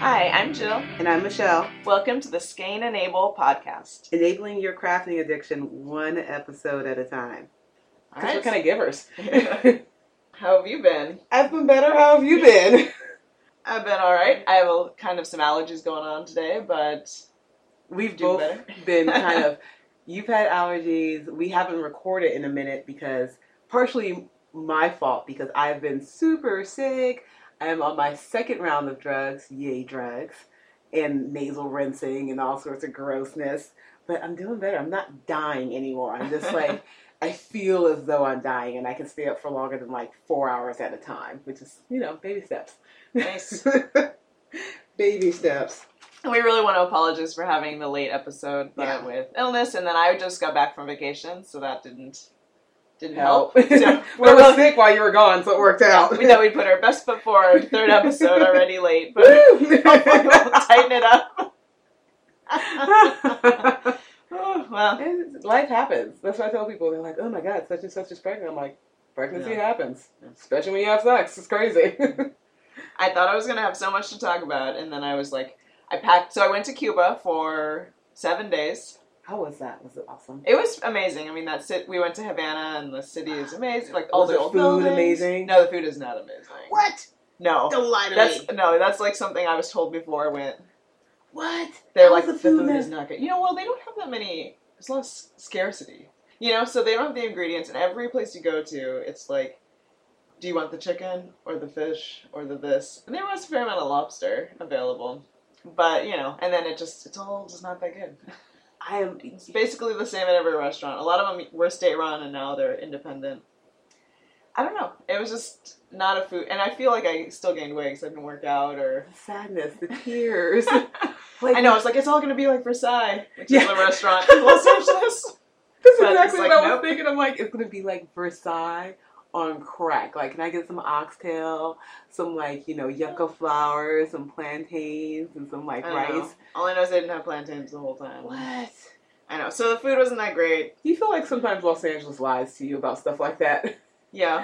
Hi, I'm Jill. And I'm Michelle. Welcome to the Skein Enable podcast. Enabling your crafting addiction one episode at a time. All right. We're kind of givers. How have you been? I've been better. How have you been? I've been all right. I have some allergies going on today, but we've both been kind of... You've had allergies. We haven't recorded in a minute because partially my fault because I've been super sick. I'm on my second round of drugs. Yay, drugs. And nasal rinsing and all sorts of grossness. But I'm doing better. I'm not dying anymore. I'm just like, I feel as though I'm dying and I can stay up for longer than like 4 hours at a time, which is, baby steps. Nice. Baby steps. We really want to apologize for having the late episode, but with illness, and then I just got back from vacation, so that didn't help. So we were sick while you were gone, so it worked out. We thought we'd put our best foot forward. Third episode already late, but hopefully we'll tighten it up. Oh, well, life happens. That's what I tell people. They're like, "Oh my God, such and such is pregnant." I'm like, "Pregnancy happens, especially when you have sex. It's crazy." I thought I was gonna have so much to talk about, and then I was like, I packed. So I went to Cuba for 7 days. How was that? Was it awesome? It was amazing. I mean, we went to Havana, and the city is amazing. Like all the old food buildings. Amazing. No, the food is not amazing. What? No. Don't lie to me. No, that's like something I was told before I went. What? They're like, the food is not good. Well, they don't have that many. There's a lot of scarcity. So they don't have the ingredients, and every place you go to, it's like, do you want the chicken or the fish or the this? And there was a fair amount of lobster available, but and then it's all just not that good. It's basically the same at every restaurant. A lot of them were state-run, and now they're independent. I don't know. It was just not a food, and I feel like I still gained weight because I didn't work out or the sadness, the tears. I know. It's like it's all going to be like Versailles, which is a restaurant in Los Angeles. That's exactly what I was thinking. I'm like, it's going to be like Versailles on crack. Like, can I get some oxtail, some yucca flowers, some plantains, and some rice? All I know is they didn't have plantains the whole time. What? I know. So the food wasn't that great. Do you feel like sometimes Los Angeles lies to you about stuff like that? Yeah.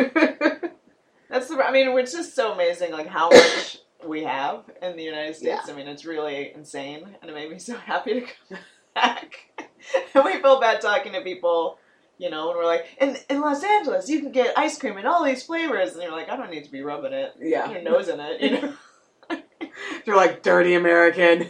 It's just so amazing, like how much we have in the United States. Yeah. I mean, it's really insane, and it made me so happy to come back. And we feel bad talking to people. And we're like, in Los Angeles, you can get ice cream in all these flavors. And you're like, I don't need to be rubbing it. Yeah. Your nose in it, You're like, dirty American.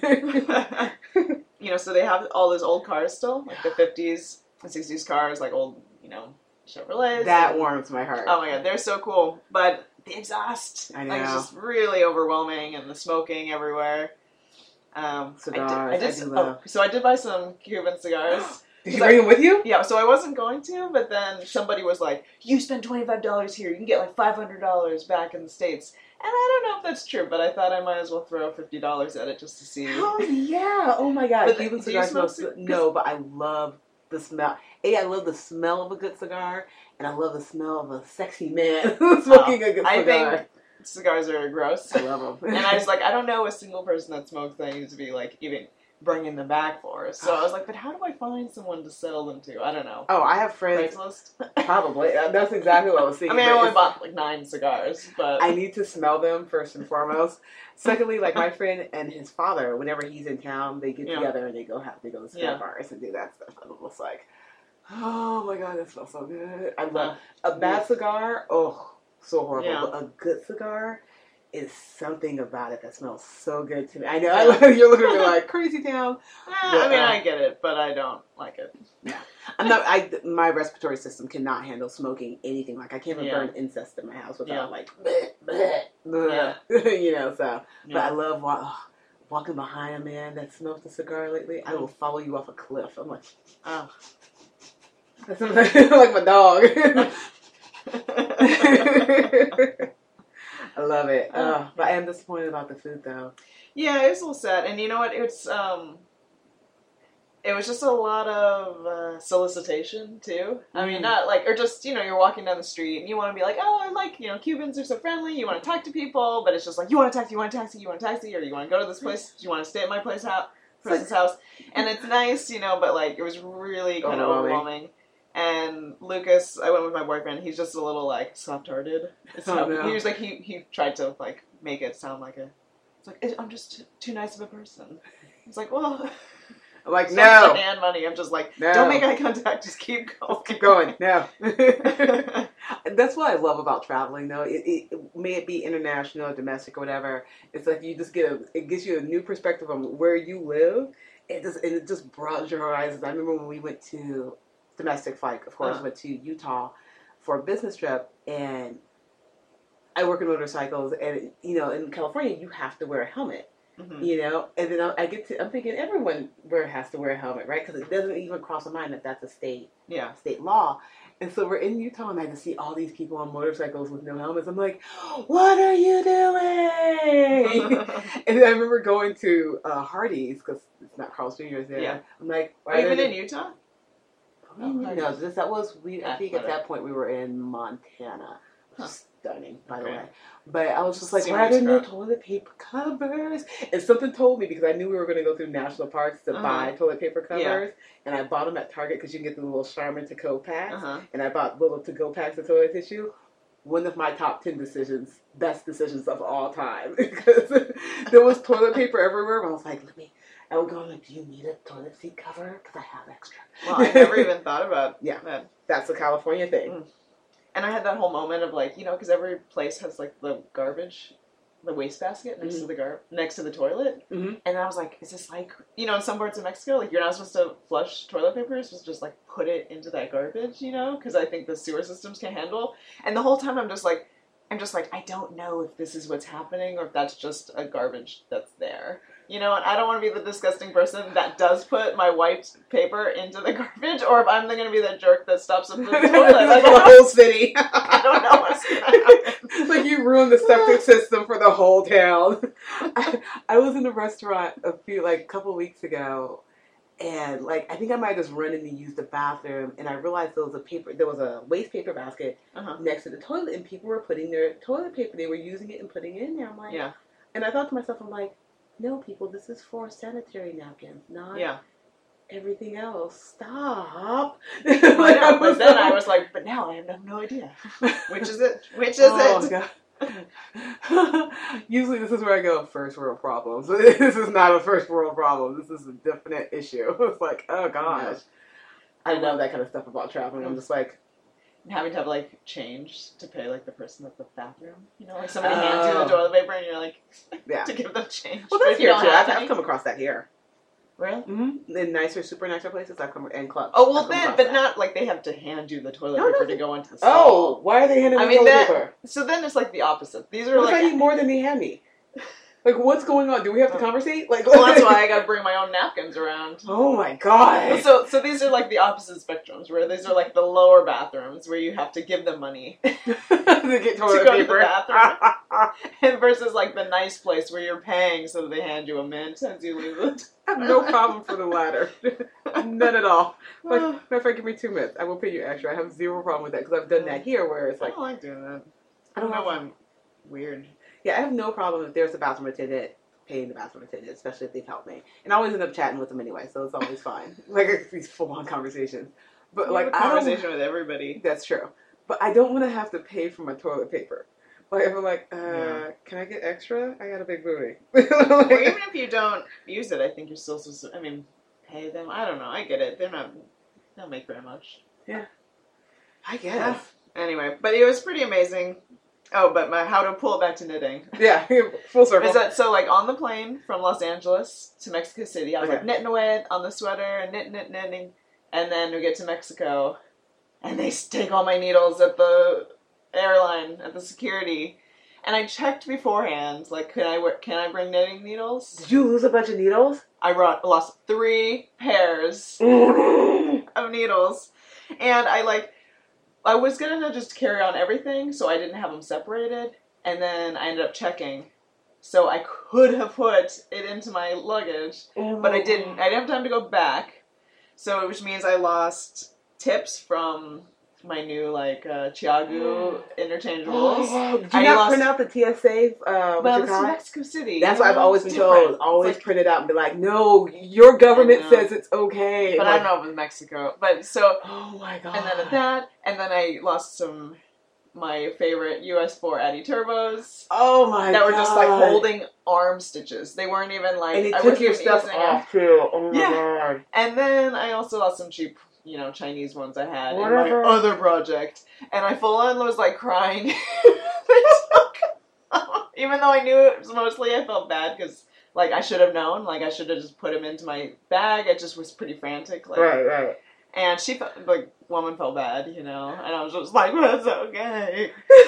So they have all those old cars still, like the 50s and 60s cars, like old, Chevrolets. That warms my heart. Oh my God, they're so cool. But the exhaust, I know. it's just really overwhelming, and the smoking everywhere. Cigars, so I did buy some Cuban cigars. Did you bring them with you? Yeah, so I wasn't going to, but then somebody was like, you spend $25 here, you can get like $500 back in the States. And I don't know if that's true, but I thought I might as well throw $50 at it just to see. Oh, yeah. Oh, my God. But Cuban cigars smell good. No, but I love the smell. I love the smell of a good cigar, and I love the smell of a sexy man smoking a good cigar. I think cigars are gross. I love them. And I was like, I don't know a single person that smokes that I need to be like even bringing them back for. So I was like, but how do I find someone to sell them to? I don't know. Oh, I have friends. Craigslist? Probably. That's exactly what I was thinking. I only bought like 9 cigars, but I need to smell them first and foremost. Secondly, like my friend and his father, whenever he's in town, they get together and they go to cigar bars and do that stuff. And it looks like, oh my God, that smells so good. I love a bad cigar. Oh, so horrible. Yeah. But a good cigar is something about it that smells so good to me. I know you're looking at me like crazy town. I get it, but I don't like it. Yeah, I'm not. My respiratory system cannot handle smoking anything. Like I can't even burn incense in my house without like, bleh, bleh, bleh, So, but I love walking behind a man that smokes a cigar lately. I will follow you off a cliff. I'm like, oh, that's like my dog. I love it. But I am disappointed about the food, though. Yeah, it was a little sad. And you know what? It was just a lot of solicitation, too. I mean, not like, or just, you're walking down the street and you want to be like, oh, I like, Cubans are so friendly. You want to talk to people, but it's just like, you want a taxi, or you want to go to this place, you want to stay at my person's house. And it's nice, but like, it was really kind of overwhelming. And Lucas, I went with my boyfriend. He's just a little like soft-hearted. He was like he tried to like make it sound like a It's like, I'm just too nice of a person. It's like, well... I'm like, no. And money. I'm just like, no. Don't make eye contact. Just keep going. Just keep going. No. That's what I love about traveling, though. May it be international, domestic, or whatever. It's like you just it gives you a new perspective on where you live. It just broadens your horizons. I remember when we went to domestic flight, of course, went to Utah for a business trip, and I work in motorcycles, and in California you have to wear a helmet. Mm-hmm. And then I'm thinking everyone has to wear a helmet, right? Because it doesn't even cross my mind that that's a state law. And so we're in Utah, and I just see all these people on motorcycles with no helmets. I'm like, what are you doing? And I remember going to Hardee's, because it's not Carl's Jr. there. Yeah. I'm like, even in Utah? No, I think at that point we were in Montana. Huh. Stunning, by the way. But I was just like, why are there no toilet paper covers? And something told me, because I knew we were going to go through national parks to buy toilet paper covers. Yeah. And I bought them at Target because you can get the little Charmin to-go packs. And I bought little to-go packs of toilet tissue. One of my top 10 best decisions of all time. Because there was toilet paper everywhere. And I was like, I would go, like, do you need a toilet seat cover? Because I have extra. Well, I never even thought about that. That's a California thing. Mm. And I had that whole moment of like, because every place has like the garbage, the wastebasket next to the next to the toilet. Mm-hmm. And I was like, is this like, in some parts of Mexico, like you're not supposed to flush toilet paper, you're supposed to just like put it into that garbage, because I think the sewer systems can handle. And the whole time I'm just like, I don't know if this is what's happening or if that's just a garbage that's there. And I don't want to be the disgusting person that does put my wiped paper into the garbage, or if I'm going to be the jerk that stops at the toilet. Like the whole city. I don't know what's going to happen. Like you ruined the septic system for the whole town. I was in a restaurant a couple weeks ago, and I think I might have just run in to use the bathroom, and I realized there was a waste paper basket next to the toilet, and people were putting their toilet paper. They were using it and putting it in there. I'm like, and I thought to myself, I'm like, no, people, this is for sanitary napkins, not everything else. Stop. I know, but then I was like, but now I have no idea. Which is it? Which is it? God. Usually this is where I go, first world problems. This is not a first world problem. This is a definite issue. It's like, oh gosh. I love that kind of stuff about traveling. I'm just like, having to have change to pay the person at the bathroom, somebody hands you the toilet paper and you're like, to give them change. Well, that's here too. I've come across that here. Really? Mm-hmm. In super nicer places, and clubs. Oh well, but not they have to hand you the toilet paper to go into the stall. Oh, why are they handing me toilet paper? So then it's the opposite. These are I need more than they hand me. What's going on? Do we have to conversate? Well, that's why I gotta bring my own napkins around. Oh my god. So these are the opposite spectrums, where these are the lower bathrooms, where you have to give them money to get toilet paper. To the bathroom. And versus the nice place where you're paying so that they hand you a mint as you leave it. I have no problem for the latter. None at all. Matter of fact, give me 2 minutes. I will pay you extra. I have zero problem with that, because I've done that here, where it's I don't like doing that. I don't know why I'm weird. Yeah, I have no problem if there's a bathroom attendant paying the bathroom attendant, especially if they've helped me. And I always end up chatting with them anyway, so it's always fine. These full-on conversations. But I have a conversation with everybody. That's true. But I don't want to have to pay for my toilet paper. If I'm can I get extra? I got a big booty. Or even if you don't use it, I think you're still supposed to, pay them. I don't know. I get it. They don't make very much. Yeah. I guess. Anyway, but it was pretty amazing. Oh, but how to pull it back to knitting. Yeah, full circle. Is that so? On the plane from Los Angeles to Mexico City, I was knitting away on the sweater and knitting, and then we get to Mexico, and they take all my needles at the airline at the security, and I checked beforehand. Can I bring knitting needles? Did you lose a bunch of needles? I lost 3 pairs of needles, and I was going to just carry on everything, so I didn't have them separated, and then I ended up checking. So I could have put it into my luggage, but I didn't. I didn't have time to go back, which means I lost tips from my new, Chiagu interchangeables. Did you not print out the TSA? Well, it's Mexico City. That's what I've always been told. Always print it out and be like, no, your government says it's okay. But I don't know if it's Mexico. But so... Oh my god. And then I lost some my favorite US4 Addy Turbos. Oh my god. That were just like holding arm stitches. They weren't even like... And it took your stuff off too. Oh my god. And then I also lost some cheap, Chinese ones I had Whatever. in my other project. And I full on was like crying. Even though I knew it was mostly, I felt bad because... Like, I should have known. Like, I should have just put him into my bag. It just was pretty frantic. Like, right. And she felt, woman felt bad, And I was just like, well, it's okay.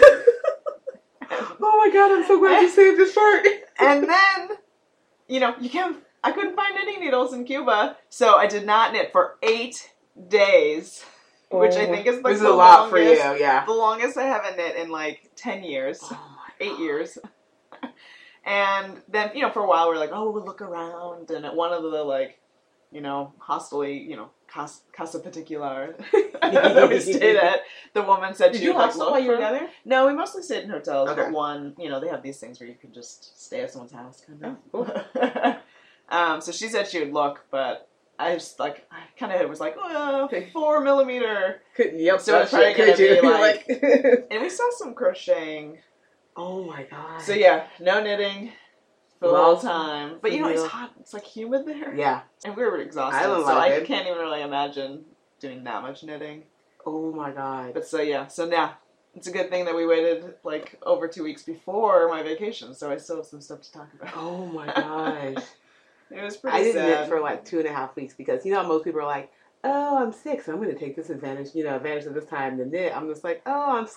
Oh my god, I'm so glad you saved this part. And then, I couldn't find knitting needles in Cuba. So I did not knit for 8 days. Which I think is, this is a lot for you, yeah. The longest I haven't knit in, 10 years. Oh my 8 years. And then, for a while, we're like, oh, we'll look around. And at one of the, hostily, Casa Particular that we stayed at, the woman said Did she you would, hostel while you were together? No, we mostly stayed in hotels. Okay. But one, they have these things where you can just stay at someone's house, kind of. Oh, cool. So she said she would look, but I just, I kind of was like, 4 millimeter. Yep, So it's probably going to be, and we saw some crocheting. Oh my god. So yeah, no knitting for the whole time. But it's hot. It's humid there. Yeah. And we were exhausted. I can't even really imagine doing that much knitting. Oh my god. But so now it's a good thing that we waited over 2 weeks before my vacation, so I still have some stuff to talk about. Oh my gosh. It was pretty sad. I didn't knit for 2.5 weeks because most people are like, oh, I'm sick, so I'm going to take this advantage of this time to knit. I'm just like, oh,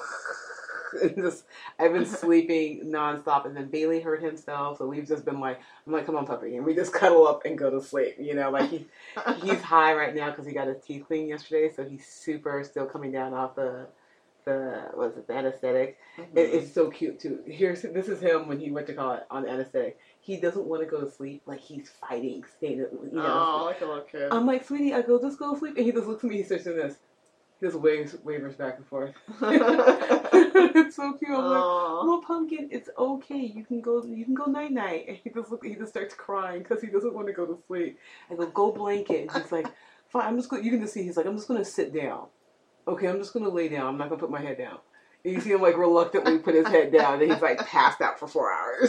I've been sleeping nonstop, and then Bailey hurt himself, so we've just been I'm like, come on, puppy, and we just cuddle up and go to sleep. He's high right now because he got his teeth cleaned yesterday, so he's super still coming down off the anesthetic. Mm-hmm. It's so cute too. This is him when he went to call it on anesthetic. He doesn't want to go to sleep, he's fighting, staying. Oh, like a little kid. I'm like, sweetie, I go, just go to sleep, and he just looks at me. He starts doing this. He just wavers back and forth. It's so cute. I'm like, oh, pumpkin, it's okay. You can go night night. And he just starts crying because he doesn't want to go to sleep. I go blanket. And he's like, fine. I'm just going. You can just see. He's like, I'm just going to sit down. Okay, I'm just going to lay down. I'm not going to put my head down. And you see him reluctantly put his head down, and he's passed out for 4 hours.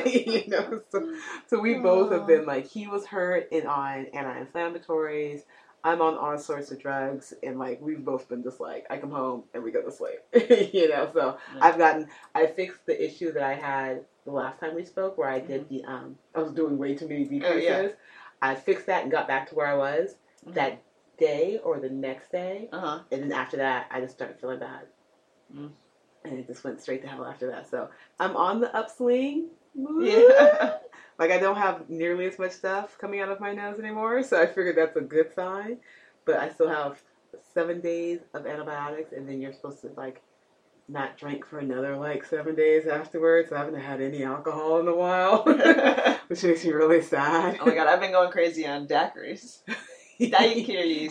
So we both have been he was hurt and on anti-inflammatories. I'm on all sorts of drugs, and we've both been just I come home and we go to sleep, So yeah. I fixed the issue that I had the last time we spoke, where I did I was doing way too many decreases. Yeah. I fixed that and got back to where I was that day or the next day, and then after that, I just started feeling bad, and it just went straight to hell after that. So I'm on the upswing. Yeah. I don't have nearly as much stuff coming out of my nose anymore, so I figured that's a good sign. But I still have 7 days of antibiotics, and then you're supposed to, not drink for another, 7 days afterwards. I haven't had any alcohol in a while, which makes me really sad. Oh my god, I've been going crazy on daiquiris. Daiquiris.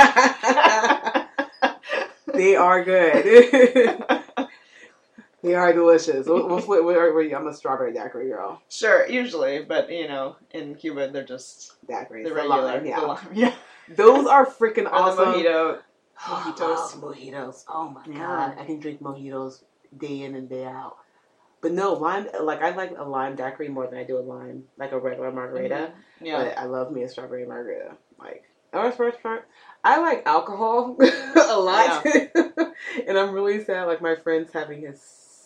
They are good. They are delicious. What are you? I'm a strawberry daiquiri girl. Sure, usually, but in Cuba they're just daiquiris. The regular, yeah. Those are freaking awesome. The mojitos. Mojitos. Oh my god, I can drink mojitos day in and day out. But no, lime. I like a lime daiquiri more than I do a lime, a regular margarita. Mm-hmm. Yeah. But I love me a strawberry margarita. I like alcohol a lot, and I'm really sad. My friend's having his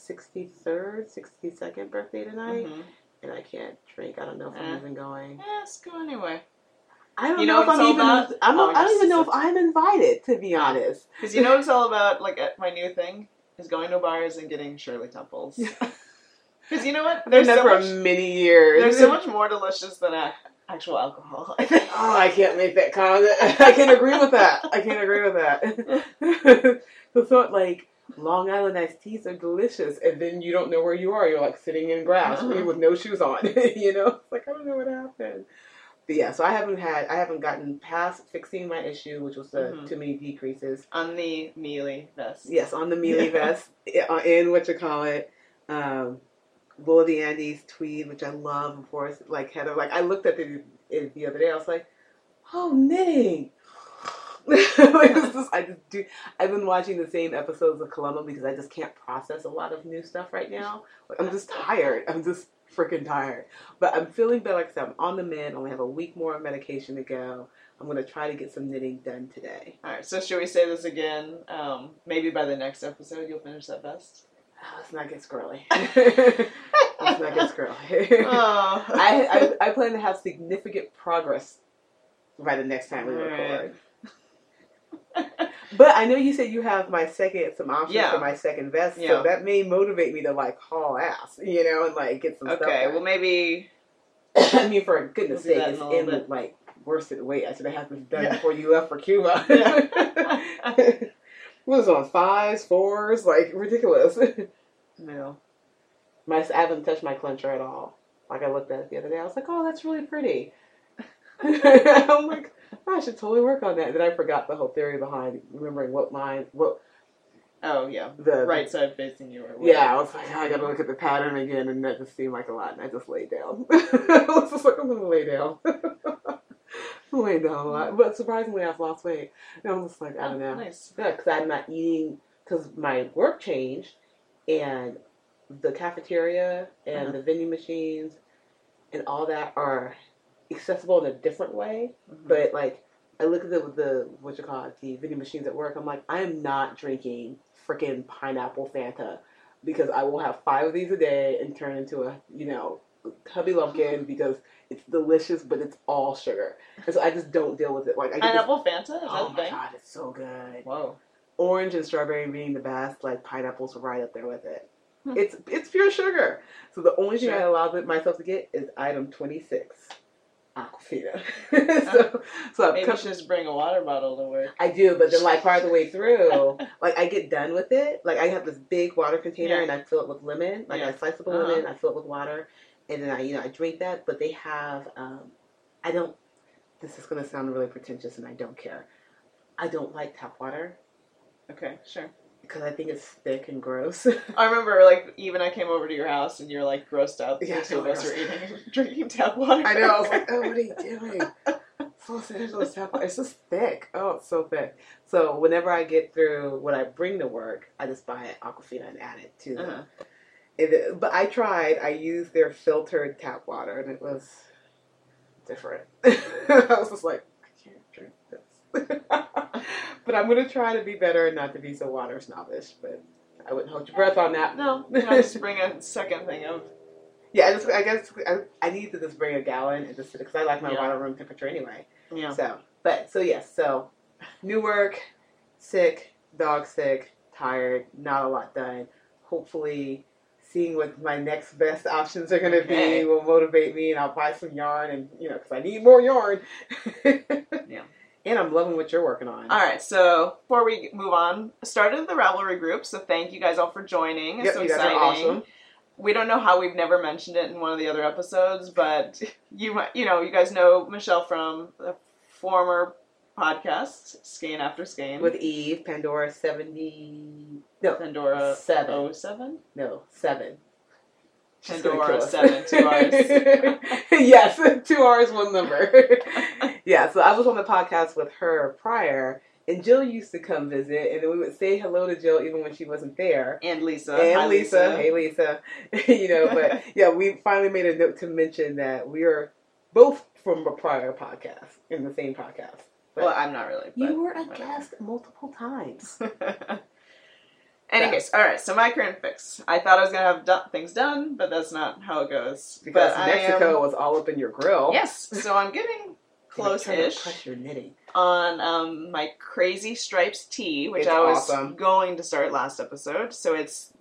62nd birthday tonight, and I can't drink. I don't know if I'm even going. Let's go anyway. I don't know if I'm even. I don't even know if I'm invited, to be honest. Because what it's all about. My new thing is going to bars and getting Shirley Temples. Because you know what? They're there for many years. They're so much more delicious than actual alcohol. Oh, I can't make that comment. I can't agree with that. So Long Island iced teas are delicious, and then you don't know where you are. You're sitting in grass with no shoes on. I don't know what happened. But yeah, so I haven't gotten past fixing my issue, which was the too many decreases on the Mealy vest. Yes, on the Mealy vest in Bull of the Andes tweed, which I love. Of course, Heather. I looked at it the other day. I was like, oh, knitting. I've been watching the same episodes of Columbo because I just can't process a lot of new stuff right now. Like, I'm just tired. I'm just freaking tired. But I'm feeling better. Like I said, I'm on the mend. I only have a week more of medication to go. I'm going to try to get some knitting done today. All right. So should we say this again? Maybe by the next episode you'll finish that vest. Let's not get squirrely. Let's not get squirrely. Oh. I plan to have significant progress by the next time we record. But I know you said you have some options for my second vest, so that may motivate me to like haul ass, and like get some stuff. Okay, well maybe. I mean, for goodness sake, it's in like worsted weight. I should have had this done before you left for Cuba. What was it on 5s, 4s? Like ridiculous. No, I haven't touched my clencher at all. Like I looked at it the other day, I was like, oh, that's really pretty. I'm like, I should totally work on that. Then I forgot the whole theory behind remembering oh yeah, the right side facing you. Or I was like, I gotta look at the pattern again, and that just seemed like a lot, and I just laid down. I was just like, I'm gonna lay down. Lay down a lot, but surprisingly, I've lost weight. And I'm just like, I don't know. Nice. Yeah, because I'm not eating, because my work changed, and the cafeteria and the vending machines and all that are accessible in a different way. Mm-hmm. But like, I look at the vending machines at work. I'm like, I am not drinking freaking pineapple Fanta because I will have 5 of these a day and turn into a Hubby Lumpkin because it's delicious, but it's all sugar, and so I just don't deal with it. Like pineapple Fanta. Is that oh my god, it's so good. Whoa. Orange and strawberry being the best. Like pineapple's right up there with it. It's pure sugar. So the only thing I allow myself to get is item 26. Aquafina. so maybe you should just bring a water bottle to work. I do, but then like part of the way through, like I get done with it. Like I have this big water container and I fill it with lemon. Like I slice up the lemon, I fill it with water, and then I drink that. But they have this is gonna sound really pretentious, and I don't care. I don't like tap water. Okay, sure. Because I think it's thick and gross. I remember, like, even I came over to your house and you're, like, grossed out. The two of us were drinking tap water. I know. I was like, oh, what are you doing? Los Angeles tap water. It's just thick. Oh, it's so thick. So whenever I get through what I bring to work, I just buy Aquafina and add it to them. But I tried. I used their filtered tap water, and it was different. I was just like, I can't drink this. But I'm going to try to be better and not to be so water snobbish, but I wouldn't hold your breath on that. No, just bring a second thing of... Yeah, I guess I need to just bring a gallon and just because I like my water room temperature anyway. Yeah. So new work, sick, dog sick, tired, not a lot done. Hopefully seeing what my next best options are going to be will motivate me, and I'll buy some yarn, and because I need more yarn. Yeah. And I'm loving what you're working on. All right, so before we move on, started the Ravelry group, so thank you guys all for joining. It's so exciting. Guys are awesome. We don't know how we've never mentioned it in one of the other episodes, but you guys know Michelle from the former podcast, Skein After Skein. With Eve, Pandora 70... No, Pandora 7. 07? No, 7. Pandora 7, 2 R's. Yes, 2 R's, 1 number. Yeah, so I was on the podcast with her prior, and Jill used to come visit, and then we would say hello to Jill even when she wasn't there. And Lisa. Hi, Lisa. Hey, Lisa. But yeah, we finally made a note to mention that we are both from a prior podcast, in the same podcast. But well, I'm not really. But you were a guest multiple times. Anyways, all right, so my current fix. I thought I was going to have things done, but that's not how it goes. Because Mexico was all up in your grill. Yes, so I'm getting close-ish press your knitting on my Crazy Stripes tee, which I was going to start last episode. So it's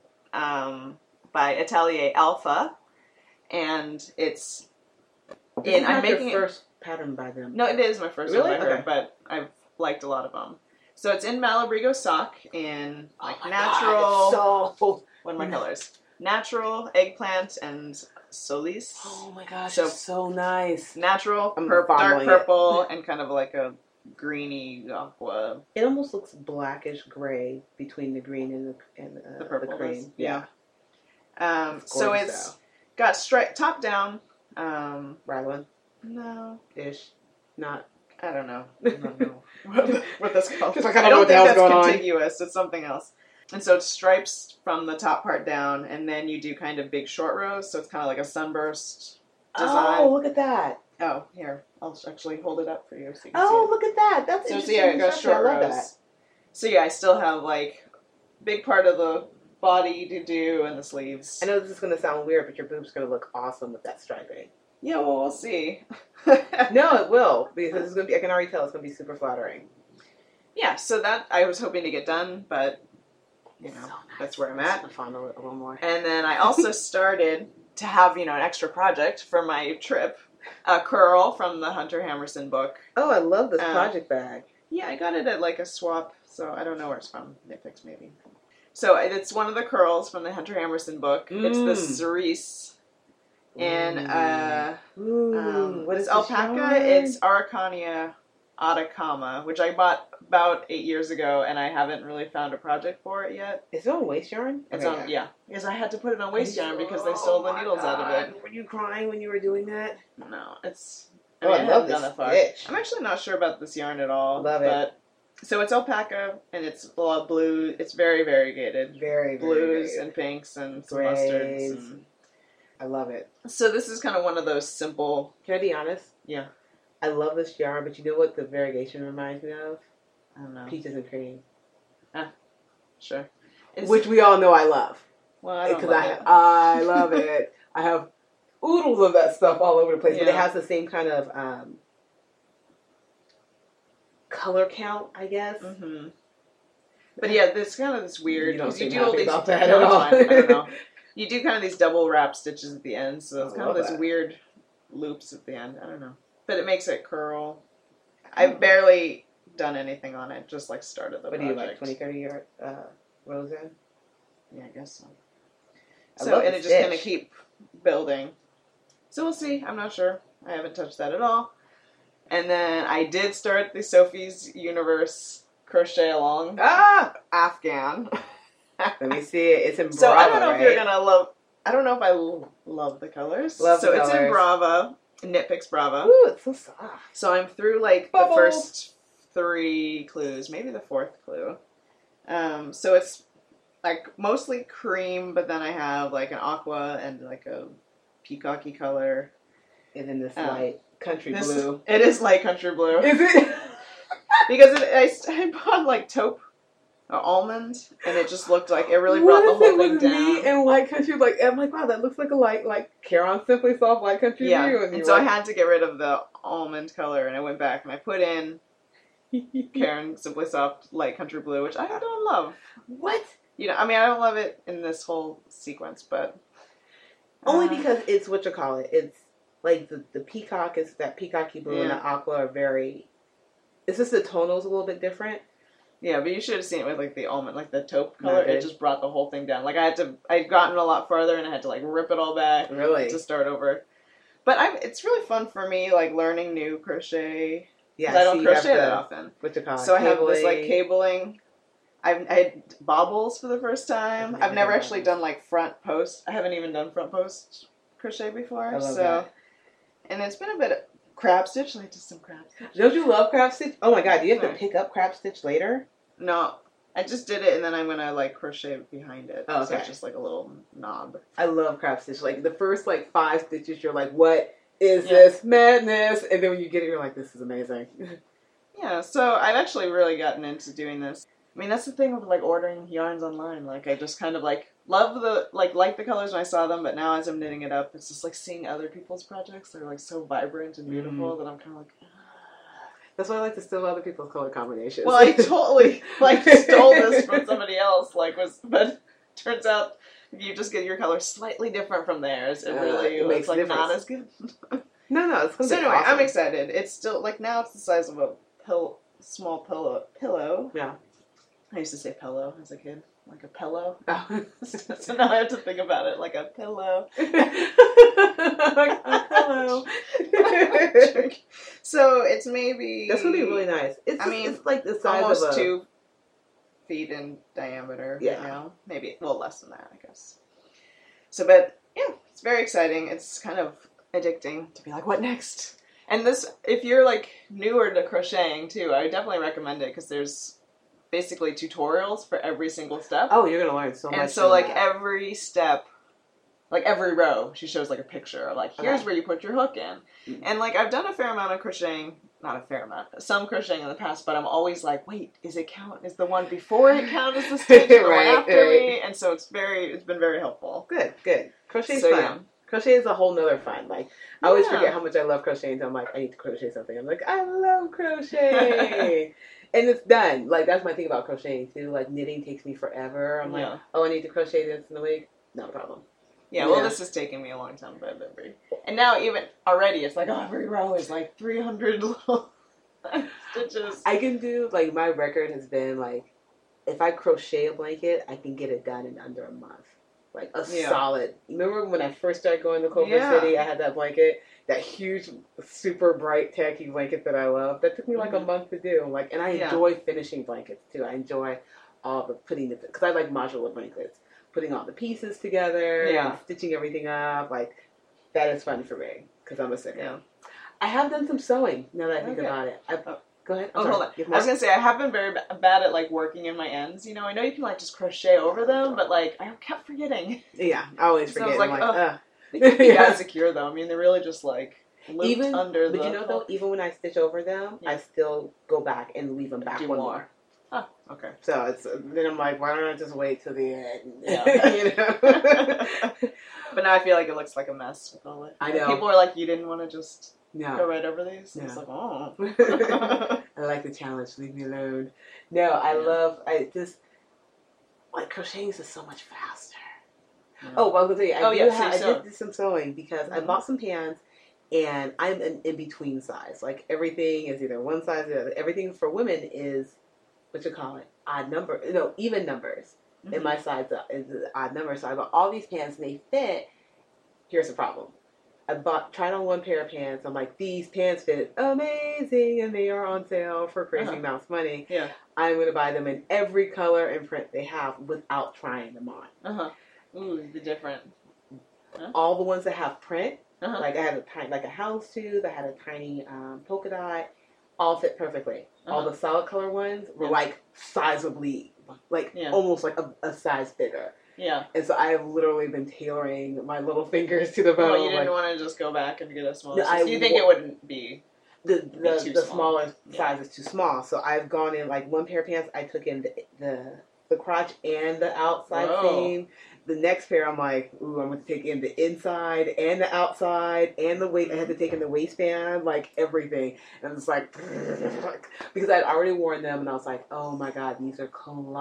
by Atelier Alpha, and it's... I'm making your first pattern by them. No, it is my first one by her, but I've liked a lot of them. So it's in Malabrigo sock in natural. God, what are my colors? Natural, eggplant, and Solis. Oh my gosh, it's so nice. Natural, dark purple, and kind of like a greeny aqua. It almost looks blackish gray between the green and the purple. The cream. Yeah. So it's got top down. Raglan? No. Ish. Not. I don't know. I don't know what that's called. Because I kind of know what the hell's going on. Contiguous. It's something else. And so it's stripes from the top part down, and then you do kind of big short rows, so it's kind of like a sunburst design. Oh, look at that. Oh, here. I'll actually hold it up for you so you can see Oh, it. look at that. That's So interesting. yeah, it goes short I love rows. that. So yeah, I still have like big part of the body to do and the sleeves. I know this is going to sound weird, but your boob's going to look awesome with that striping. Yeah, well, we'll see. No, it will, because it's going to be, I can already tell it's going to be super flattering. Yeah, so that I was hoping to get done, but you know, So nice. that's where I'm at. Find a little more. And then I also started to have, an extra project for my trip, a curl from the Hunter Hammerson book. Oh, I love this project bag. Yeah, I got it at like a swap, so I don't know where it's from. Nitpicks maybe. So it's one of the curls from the Hunter Hammerson book. It's the cerise. And what is it's alpaca. It's Araucania Atacama, which I bought about 8 years ago, and I haven't really found a project for it yet. Is it on waist yarn? It's on, yeah. Because I had to put it on waist yarn because they stole the needles out of it. Were you crying when you were doing that? No, it's... I love this stitch. I'm actually not sure about this yarn at all. Love it. So it's alpaca, and it's blue. It's very variegated. Very, very blues variegated. and pinks and some Grays. mustards. And... I love it. So this is kind of one of those simple... Can I be honest? Yeah. I love this yarn, but you know what the variegation reminds me of? I don't know. Peaches and cream. Sure. Which we all know I love. Well, I don't Because love it. I love it. I have oodles of that stuff all over the place, but it Yeah. has the same kind of color count, I guess. Mm-hmm. But yeah, this kind of this weird... You don't because you seem do all happy these... about that No, at it's all. fine. I don't know. You do kind of these double wrap stitches at the end, so it's I kind of love this that. weird loops at the end. I don't know. But it makes it curl. I've barely done anything on it, just like started the What do project. you like, 20, 30 year rows in? Yeah, I guess so. I So, love and the it just kind of stitch. keep building. So we'll see. I'm not sure. I haven't touched that at all. And then I did start the Sophie's Universe crochet along Afghan. Let me see it. It's in Brava, So I don't know right? if you're gonna love. I don't know if I love the colors. Love so the it's in colors. Brava, Knit Picks Brava. Ooh, it's so soft. So I'm through like Bubbles. the first 3 clues, maybe the 4th clue. So it's like mostly cream, but then I have like an aqua and like a peacocky color. And then this light country blue. It is light country blue. Is it? Because I bought like taupe or almond, and it just looked like it really brought the whole thing down. Me and light country, like I'm like, wow, that looks like a light, like Caron Simply Soft light country Yeah, blue. and so I had to get rid of the almond color, and I went back and I put in Caron Simply Soft light country blue, which I don't love. What? I mean, I don't love it in this whole sequence, but Only because it's what you call it. It's like the peacock is that peacocky blue and the aqua are very. It's just the tonal's a little bit different. Yeah, but you should have seen it with like the almond, like the taupe color. Okay. It just brought the whole thing down. Like I'd gotten a lot farther, and I had to like rip it all back Really? to start over. But it's really fun for me, like learning new crochet. Yeah, I don't crochet that often. What you call it? So I have this like cabling. I had bobbles for the first time. I've never actually done like front post. I haven't even done front post crochet before. I love so, that. And it's been a bit of crab stitch. Like just some crab stitch. Don't you love crab stitch? Oh my god, do you have to Right. pick up crab stitch later? No, I just did it, and then I'm gonna like crochet behind it. Oh, So okay. it's just like a little knob. I love crab stitch. Like the first like 5 stitches, you're like, what is this madness? And then when you get it, you're like, this is amazing. Yeah, so I've actually really gotten into doing this. I mean, that's the thing with like ordering yarns online. Like I just kind of like love the like the colors when I saw them, but now as I'm knitting it up, it's just like seeing other people's projects. They're like so vibrant and beautiful that I'm kind of like. That's why I like to steal other people's color combinations. Well, I totally like stole this from somebody else. But turns out if you just get your color slightly different from theirs, it really it makes looks like a not difference. as good. No, it's gonna So be anyway, awesome. I'm excited. It's still like now it's the size of a small pillow. Yeah. I used to say pillow as a kid, like a pillow. Oh. So now I have to think about it like a pillow. Hello. So it's maybe That's gonna be really nice. It's like the size almost of a 2 feet in diameter Yeah. right now. Maybe a little less than that, I guess. So, but yeah, it's very exciting. It's kind of addicting to be like, what next? And this, if you're like newer to crocheting too, I would definitely recommend it because there's basically tutorials for every single step. Oh, you're gonna learn so much. And so like every step, like every row, she shows like a picture. Like here's where you put your hook in. Mm-hmm. And like I've done a fair amount of crocheting. Not a fair amount. Some crocheting in the past, but I'm always like, wait, is the one before it count as the stitch or the one after me? And so it's been very helpful. Good. Crochet's fun. Yeah. Crochet is a whole nother fun. Like, I always forget how much I love crocheting until I'm like, I need to crochet something. I'm like, I love crocheting. And it's done. Like, that's my thing about crocheting, too. Like, knitting takes me forever. I'm like, I need to crochet this in a week. No problem. Yeah, well, this is taking me a long time, but and now even already, it's like, every row is like 300 little stitches. I can do, like, my record has been, like, if I crochet a blanket, I can get it done in under a month. Like, a solid. Remember when I first started going to Culver City, I had that blanket, that huge, super bright, tacky blanket that I love. That took me, like, a month to do. Like, and I enjoy finishing blankets, too. I enjoy all the putting it, because I like modular blankets. Putting all the pieces together, and stitching everything up, like, that is fun for me, because I'm a sicko. Yeah. I have done some sewing, now that I think about it. Go ahead. Hold on. I was going to say, I have been very bad at, like, working in my ends. You know, I know you can, like, just crochet over them, but, like, I kept forgetting. Yeah, I always forget. So I was like, they can't be as secure, though. I mean, they're really just, like, looped under the... But you know, though, even when I stitch over them, I still go back and leave them back one more. Oh, okay. So then I'm like, why don't I just wait till the end? Yeah. You know? But now I feel like it looks like a mess with all it. I know. People are like, you didn't want to just go right over these? No. It's like, I like the challenge. Leave me alone. No, I just, like, crocheting is just so much faster. Yeah. Oh, well, I was going to tell you, I did do some sewing because I bought some pants. And I'm an in-between size. Like, everything is either one size or the other. Everything for women is, even numbers. Mm-hmm. And my size is an odd number. So I bought all these pants and they fit. Here's the problem. I tried on one pair of pants. I'm like, these pants fit amazing and they are on sale for crazy amounts of money. Yeah. I'm going to buy them in every color and print they have without trying them on. Ooh, the different. All the ones that have print, like I had a houndstooth, I had a tiny polka dot, all fit perfectly. All the solid color ones were like sizably, almost like a size bigger. Yeah. And so I've literally been tailoring my little fingers to the bone. Well, you didn't want to just go back and get a smaller size. You think it wouldn't be the smaller size is too small. So I've gone in, like, one pair of pants, I took in the crotch and the outside seam. The next pair, I'm like, ooh, I'm going to take in the inside and the outside and the waist. I had to take in the waistband, like, everything. And it's like, because I'd already worn them, and I was like, oh my God, these are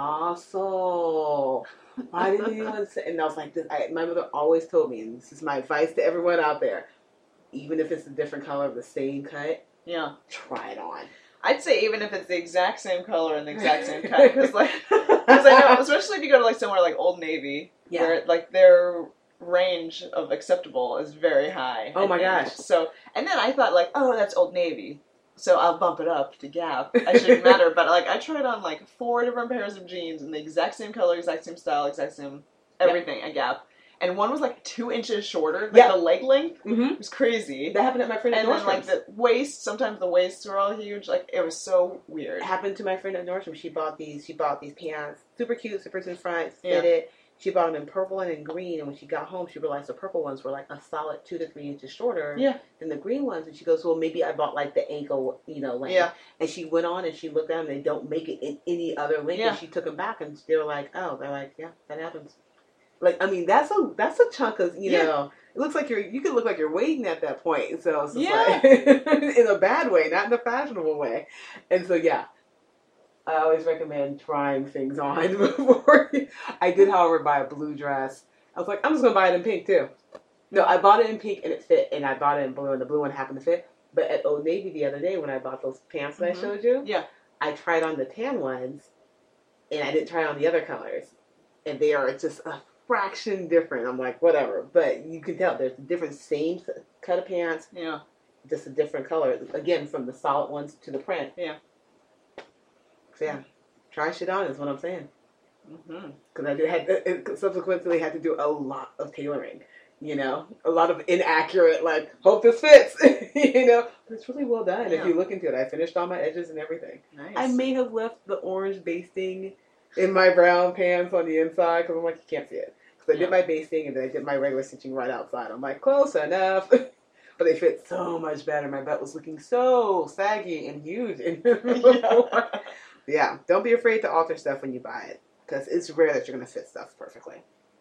colossal. Why didn't anyone say? And I was like, my mother always told me, and this is my advice to everyone out there, even if it's a different color of the same cut, try it on. I'd say even if it's the exact same color and the exact same cut, because I know, especially if you go to like somewhere like Old Navy, where like their range of acceptable is very high. Oh my gosh! So, and then I thought like, oh, that's Old Navy, so I'll bump it up to Gap. I shouldn't matter, but like I tried on like 4 different pairs of jeans in the exact same color, exact same style, exact same everything at Gap. And one was like 2 inches shorter, like the leg length. It was crazy. That happened at my friend at Nordstrom. And then like the waist, sometimes the waists were all huge. Like it was so weird. It happened to my friend at Nordstrom. She bought these pants, super cute, super in front, fitted. She bought them in purple and in green. And when she got home, she realized the purple ones were like a solid 2 to 3 inches shorter than the green ones. And she goes, well, maybe I bought like the ankle, length. Yeah. And she went on and she looked at them. They don't make it in any other length. Yeah. And she took them back and they were like, oh, they're like, yeah, that happens. Like, I mean, that's a chunk of, you know, it looks like you could look like you're waiting at that point. So it's just like, in a bad way, not in a fashionable way. And so, I always recommend trying things on before. I did, however, buy a blue dress. I was like, I'm just going to buy it in pink, too. No, I bought it in pink and it fit, and I bought it in blue, and the blue one happened to fit. But at Old Navy the other day when I bought those pants that I showed you, I tried on the tan ones, and I didn't try on the other colors. And they are just a fraction different. I'm like, whatever. But you can tell there's a different same cut of pants. Yeah. Just a different color. Again, from the solid ones to the print. Yeah. So try shit on is what I'm saying. Because I subsequently had to do a lot of tailoring. you know, a lot of inaccurate, like, hope this fits, you know, but it's really well done. If you look into it, I finished all my edges and everything. Nice. I may have left the orange basting in my brown pants on the inside because I'm like, you can't see it. Because I did my basting and then I did my regular stitching right outside. I'm like, close enough. But they fit so much better. My butt was looking so saggy and huge. Yeah, don't be afraid to alter stuff when you buy it because it's rare that you're going to fit stuff perfectly.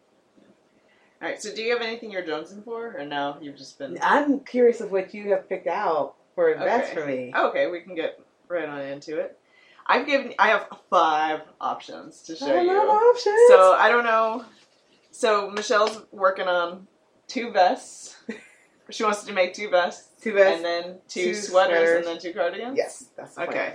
All right, so do you have anything you're jonesing for, or no? You've just been... I'm curious of what you have picked out for best for me. Okay, we can get right on into it. I have 5 options to show you. I love options. So, I don't know. So, Michelle's working on 2 vests. She wants to make 2 vests. 2 vests. And then 2 sweaters and then 2 cardigans? Yes, that's the plan.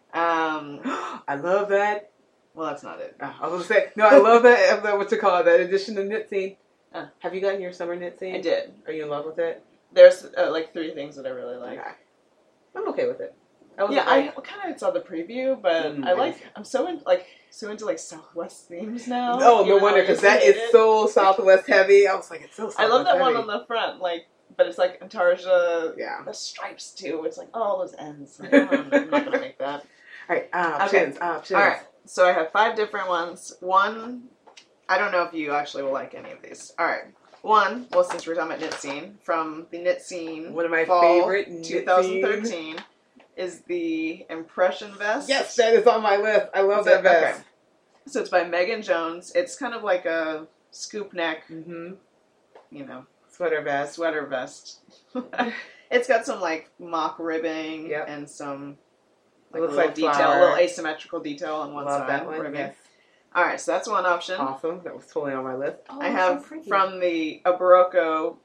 I love that. Well, that's not it. I was going to say, no, I love that, what you call it, that addition to knit scene. Have you gotten your summer knit scene? I did. Are you in love with it? There's like 3 things that I really like. Okay. I'm okay with it. I kind of saw the preview, but I'm so into like Southwest themes now. Oh, no wonder, because that is so Southwest heavy. I was like, it's so Southwest I love that heavy. one on the front, like, but it's like Antarja. Yeah. The stripes too. It's like all those ends. I'm not gonna make that. All right, options. All right, so I have 5 different ones. One, I don't know if you actually will like any of these. All right. One, well, since we're talking about Knit Scene, from the Knit Scene, one of my fall favorite Knit 2013, is the Impression Vest. Yes, that is on my list. I love that vest. Okay. So it's by Megan Jones. It's kind of like a scoop neck, you know, sweater vest. It's got some like mock ribbing and some like looks little like detail, flower. a little asymmetrical detail on one side. That one. Ribbing. Yes. All right, so that's one option. Awesome. That was totally on my list. Oh, I have from the A Barocco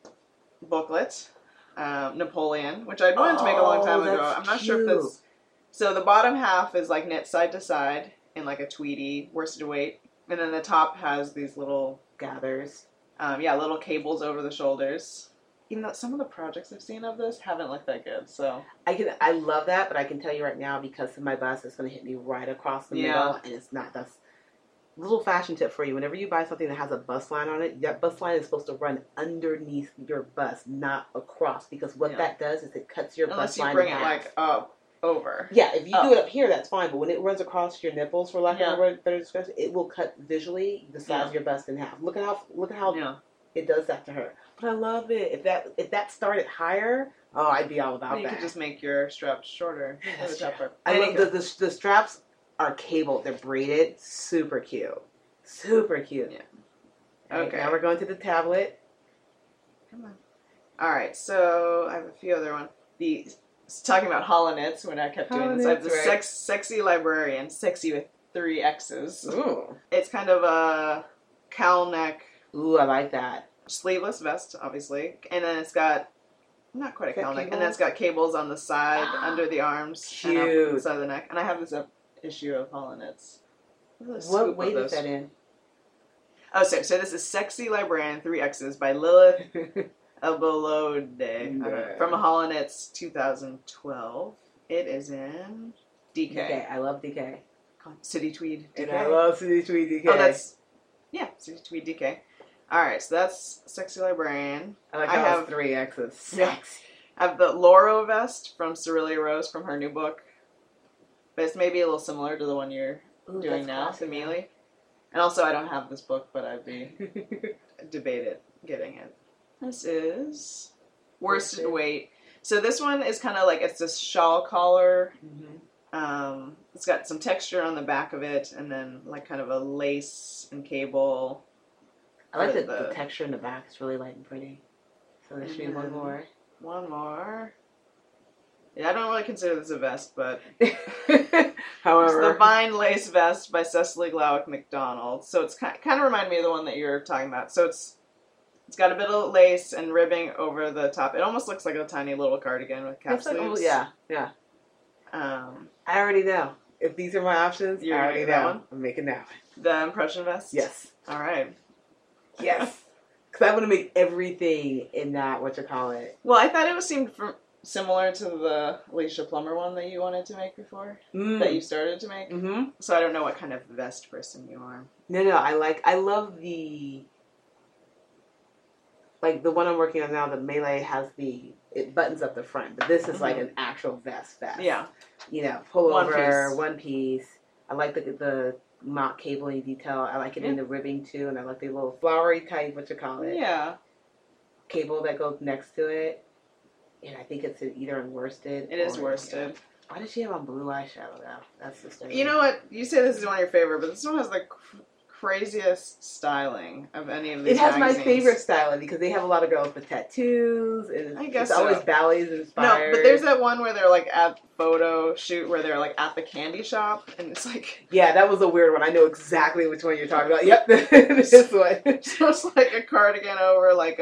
booklet, Napoleon, which I'd wanted to make a long time ago. I'm not sure if this... So the bottom half is like knit side to side in like a tweedy worsted weight. And then the top has these little gathers. Little cables over the shoulders. Even though some of the projects I've seen of this haven't looked that good, so... I love that, but I can tell you right now, because of my bust, it's going to hit me right across the middle, and it's not... That's little fashion tip for you. Whenever you buy something that has a bust line on it, that bust line is supposed to run underneath your bust, not across. Because what that does is it cuts your bust line in half. Unless you bring it like up, over. Yeah, if you do it up here, that's fine. But when it runs across your nipples, for lack of a better description, it will cut visually the size of your bust in half. Look at how it does that to her. But I love it. If that started higher, I'd be all about that. You could just make your straps shorter. I love the straps are cabled. They're braided. Super cute. Super cute. Yeah. Okay. Now we're going to the tablet. Come on. All right. So I have a few other ones. Talking about Holonits when I kept doing this. I have the Sexy Librarian. Sexy with 3 X's. Ooh. It's kind of a cowl neck. Ooh, I like that. Sleeveless vest, obviously. And then it's got... Not quite a cowl neck. And then it's got cables on the side, under the arms. Cute. And up the side of the neck. And I have this issue of Holonits. What weight is that in? Oh, sorry. So this is Sexy Librarian, 3 X's by Lilith Abolode from Holonits 2012. It is in DK. I love DK. City Tweed DK. And I love City Tweed DK. Oh, City Tweed DK. All right, so that's Sexy Librarian. I have 3 X's. Sexy. I have the Loro vest from Cerelia Rose from her new book. But it's maybe a little similar to the one you're doing now, the Mealy. And also, I don't have this book, but I'd be debated getting it. This is worsted weight. So this one is kind of like, it's this shawl collar. It's got some texture on the back of it, and then like kind of a lace and cable. I like the texture in the back. It's really light and pretty. So there should be one more. One more. Yeah, I don't really consider this a vest, but however, it's the Vine Lace Vest by Cecily Glauick McDonald. So it's kind of remind me of the one that you're talking about. So it's got a bit of lace and ribbing over the top. It almost looks like a tiny little cardigan with cap sleeves. Yeah. I already know. If these are my options, I already know. I'm making that one. The Impression Vest? Yes. All right. Yes. Because I want to make everything in that, Well, I thought it seemed similar to the Alicia Plummer one that you wanted to make before, that you started to make. So I don't know what kind of vest person you are. No, I love the like the one I'm working on now, the Melee has it buttons up the front, but this is like an actual vest. Yeah. You know, pullover, one piece. I like the mock cabling detail. I like it in the ribbing too, and I like the little flowery type, Yeah. cable that goes next to it. And I think it's either in worsted. It is worsted. Why does she have on blue eyeshadow though? That's the story. You know what? You say this is one of your favorite, but this one has the craziest styling of any of these. It has magazines. my favorite styling because they have a lot of girls with tattoos, and I guess it's always ballets inspired. No, but there's that one where they're like at photo shoot where they're like at the candy shop, and it's like that was a weird one. I know exactly which one you're talking about. Yep, this one. So it's like a cardigan over like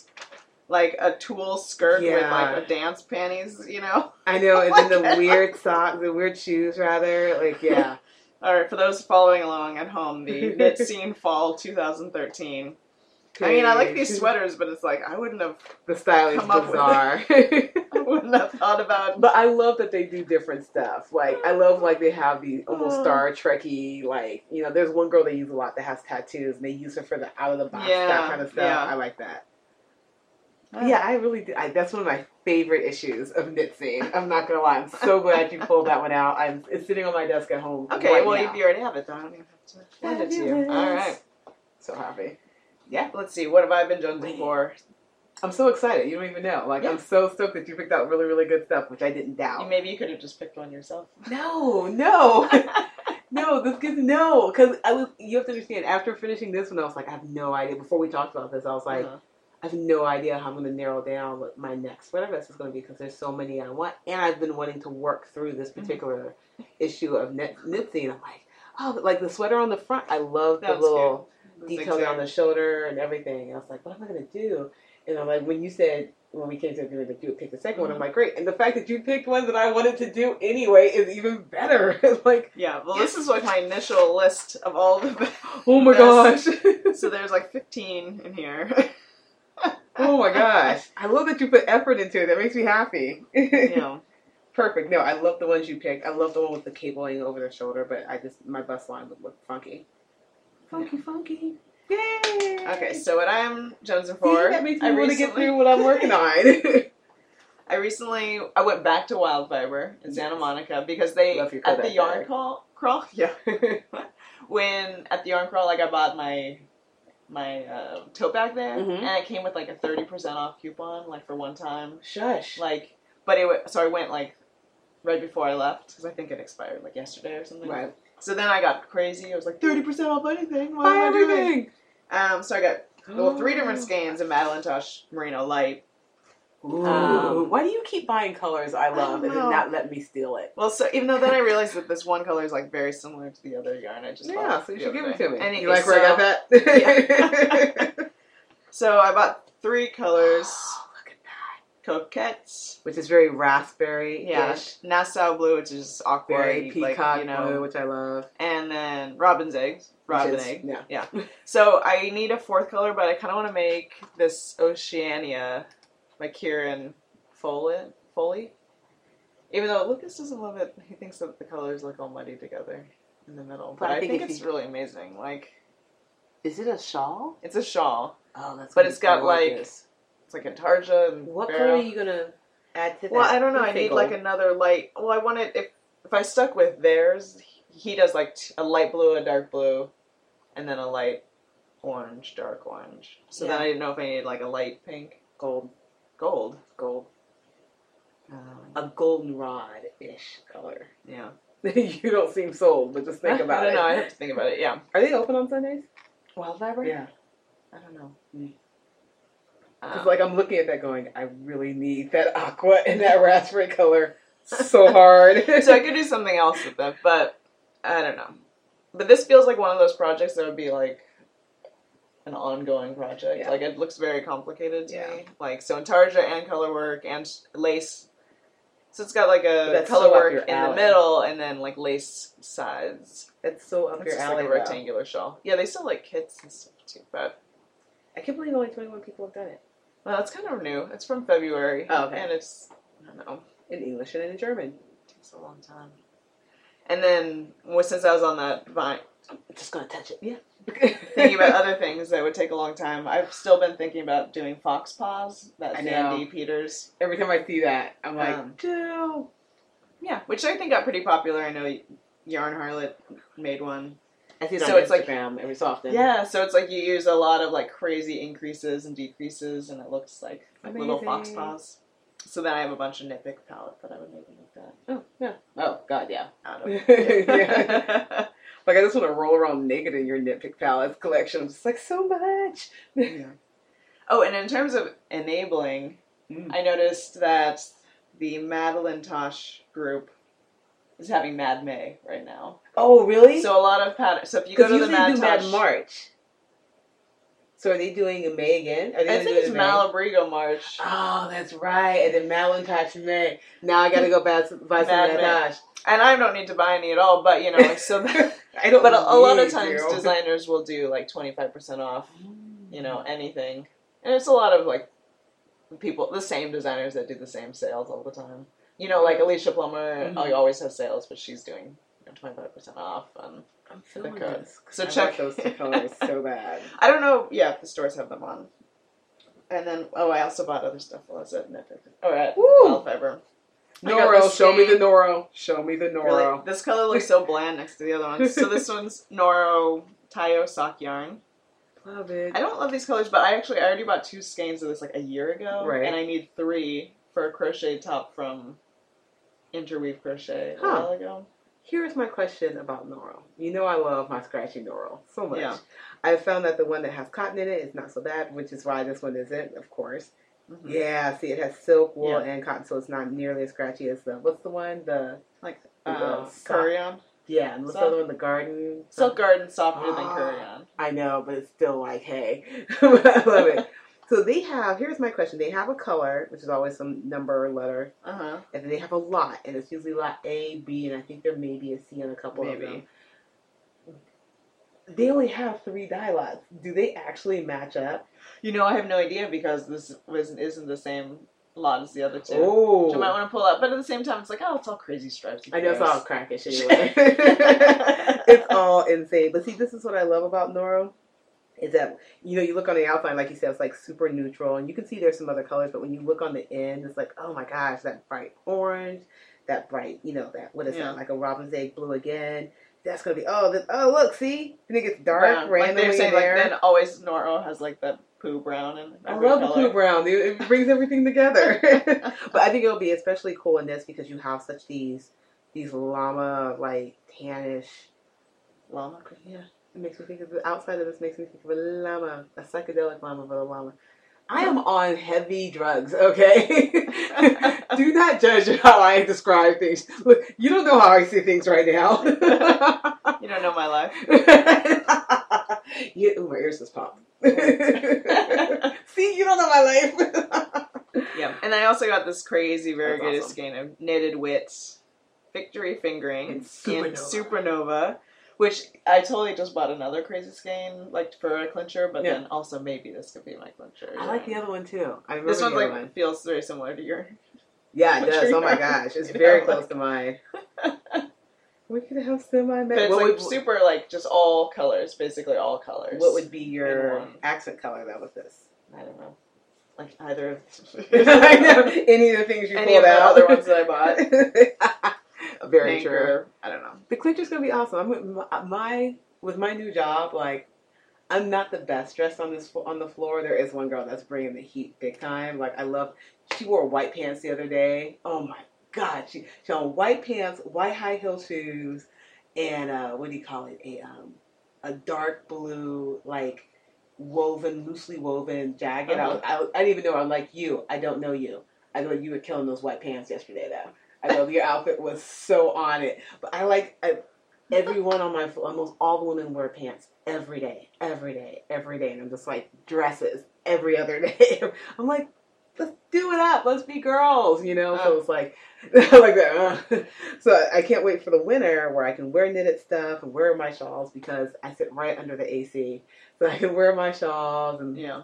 a tulle skirt with like a dance panties, you know. I know, and then the weird socks, the weird shoes, rather. Like, yeah. All right, for those following along at home, the Knit Scene Fall 2013. I mean, I like these sweaters, but it's like I wouldn't have. The style is bizarre. I wouldn't have thought about. But I love that they do different stuff. Like I love like they have these almost Star Trek-y, like there's one girl they use a lot that has tattoos, and they use her for the out of the box that kind of stuff. Yeah. I like that. Yeah, I really do. That's one of my favorite issues of Knit Scene. I'm not gonna lie. I'm so glad you pulled that one out. It's sitting on my desk at home. Okay, well if you already have it, then I don't even have to send it to you. All right. So happy. Yeah. Let's see. What have I been jonesing for? I'm so excited. You don't even know. Like I'm so stoked that you picked out really, really good stuff, which I didn't doubt. Maybe you could have just picked one yourself. No. Because you have to understand. After finishing this one, I was like, I have no idea. Before we talked about this, I was like. I have no idea how I'm going to narrow down what my next sweater vest is going to be because there's so many I want. And I've been wanting to work through this particular issue of Knit Scene. I'm like, like the sweater on the front. I love the little detail on the shoulder and everything. And I was like, what am I going to do? And I'm like, when we came to agreement that you would pick the second one, I'm like, great. And the fact that you picked one that I wanted to do anyway is even better. Like, yeah, well, this is like my initial list of all the oh my gosh. So there's like 15 in here. Oh my gosh. I love that you put effort into it. That makes me happy. Yeah. Perfect. No, I love the ones you picked. I love the one with the cabling over the shoulder, but my bust line would look funky. Funky. Yay! Okay, so what I'm jonesing for... See, that makes me want to get through what I'm working on. I went back to Wildfiber in Santa Monica because they, at the yarn crawl, yeah. At the yarn crawl, like I bought my tote bag there, and it came with like a 30% off coupon, like for one time. Shush. Like, but I went like right before I left because I think it expired like yesterday or something. Right. So then I got crazy. I was like 30% off anything. Buy everything. So I got 3 different skeins of Madeline Tosh Merino Light. Why do you keep buying colors I love and then not let me steal it? Well, so even though then I realized that this one color is like very similar to the other yarn, I just so you should give it to me. Anyway, you like where I got that? Yeah. So I bought 3 colors. Oh, look at that. Coquettes, which is very raspberry. Yeah. Nassau blue, which is aqua. Very peacock blue, which I love. And then robin's eggs. Egg. Yeah. So I need a 4th color, but I kind of want to make this Oceania by Kieran Foley. Even though Lucas doesn't love it, he thinks that the colors look all muddy together in the middle. But I think it's really amazing. Like, is it a shawl? It's a shawl. Oh, that's. But it's got it's like intarsia and what color are you gonna add to that? Well, I don't know. I need like another light. Well, I wanted if I stuck with theirs, he does like a light blue, a dark blue, and then a light orange, dark orange. So then I didn't know if I needed like a light pink, gold. A goldenrod-ish color. Yeah. You don't seem sold, but just think about it. I don't know. I have to think about it. Yeah. Are they open on Sundays? Wildfiber? Yeah. I don't know. Because like I'm looking at that going, I really need that aqua and that raspberry color so hard. So I could do something else with it, but I don't know. But this feels like one of those projects that would be like an ongoing project. Yeah. Like it looks very complicated to me. Like so intarsia and color work and lace. So it's got like a color work in the middle and then like lace sides. It's so up your alley. Like a rectangular shawl. Yeah, they sell like kits and stuff too, but I can't believe only 21 people have done it. Well, it's kind of new. It's from February. Oh, okay. And it's, I don't know, in English and in German. It takes a long time. And then, since I was on that vine, I'm just going to touch it. Yeah. thinking about other things that would take a long time. I've still been thinking about doing fox paws. That Zandy Peters. Every time I see that, I'm like, no. Yeah, which I think got pretty popular. I know Yarn Harlot made one. I see it on Instagram every so often. Yeah, so it's like you use a lot of like crazy increases and decreases, and it looks like little fox paws. So then I have a bunch of Knit Pick palette that I would maybe make that. Oh, yeah. Oh, God, yeah. Out of yeah. Like, I just want to roll around naked in your Knit Pick palettes collection. I'm just like, so much. Yeah. Oh, and in terms of enabling, I noticed that the Madeline Tosh group is having Mad May right now. Oh, really? So a lot of patterns. So if you go to the Mad Tosh, Mad March. So are they doing a May again? I think it's Malabrigo March. Oh, that's right. And then Madeline Tosh May. Now I got to go buy some Mad Tosh. And I don't need to buy any at all, but you know, like, so. I don't. But a lot of times designers will do like 25% off. You know, anything, and it's a lot of like people, the same designers that do the same sales all the time. You know, like Alicia Plummer, always has sales, but she's doing 25% off on the code. This, so check those two colors so bad. I don't know. Yeah, if the stores have them on. And then, I also bought other stuff while I was at Knit Pick. Or at Wildfiber. Noro, show me the Noro. Show me the Noro. Really, this color looks so bland next to the other ones. So this one's Noro Tayo Sock Yarn. Love it. I don't love these colors, but I already bought 2 skeins of this like a year ago. Right. And I need 3 for a crochet top from Interweave Crochet a while ago. Here's my question about Noro. You know I love my scratchy Noro so much. Yeah. I found that the one that has cotton in it is not so bad, which is why this one isn't, of course. Mm-hmm. Yeah, see, it has silk, wool, and cotton, so it's not nearly as scratchy as what's the one? Curry-on? Yeah, and what's the other one? The Garden? Silk Garden, softer than Curry-on. I know, but it's still like, hey. I love it. So they have, here's my question. They have a color, which is always some number or letter. And then they have a lot, and it's usually lot A, B, and I think there may be a C on a couple of them. They only have 3 dye lots. Do they actually match up? You know, I have no idea because this isn't the same lot as the other 2. Oh. Which you might want to pull up. But at the same time, it's like, it's all crazy stripes. I know it's all crackish anyway. It's all insane. But see, this is what I love about Noro. Is that, you look on the outside, like you said, it's like super neutral. And you can see there's some other colors. But when you look on the end, it's like, oh my gosh, that bright orange, that bright, that, what is that? Like a robin's egg blue again. That's going to be, look, see? I think it's dark, randomly like they're saying, there. Like, then always Noro has, like, that poo brown and I love the poo brown. It brings everything together. But I think it'll be especially cool in this because you have such these llama, like, tannish. Llama? Yeah. It makes me think of, the outside of this makes me think of a llama. A psychedelic llama, but a llama. I am on heavy drugs, okay? Do not judge how I describe things. Look, you don't know how I see things right now. You don't know my life. My ears just popped. See, you don't know my life. Yeah, and I also got this crazy variegated skein of Knitted Wits Victory Fingering in Supernova. Which I totally just bought another crazy skein, like for a clincher, but then also maybe this could be my clincher. I like the other one too. This one feels very similar to your. Yeah, it does. Oh my gosh, it's very close to mine. We could have semi. But it's like super, like just all colors, basically all colors. What would be your accent color though with this? I don't know. Like either. I know any of the things you pulled out. Other ones that I bought. Very true. I don't know. The clincher's gonna be awesome. With my new job, like I'm not the best dressed on the floor. There is one girl that's bringing the heat big time. Like she wore white pants the other day. Oh my god, she on white pants, white high heel shoes, and what do you call it? A dark blue like loosely woven jacket. I didn't even know. I'm like you. I don't know you. I know you were killing those white pants yesterday though. I know your outfit was so on it, but everyone on my floor, almost all the women wear pants every day, and I'm just like dresses every other day. I'm like, let's do it up, let's be girls, So it's like, like that. So I can't wait for the winter where I can wear knitted stuff and wear my shawls because I sit right under the AC, so I can wear my shawls and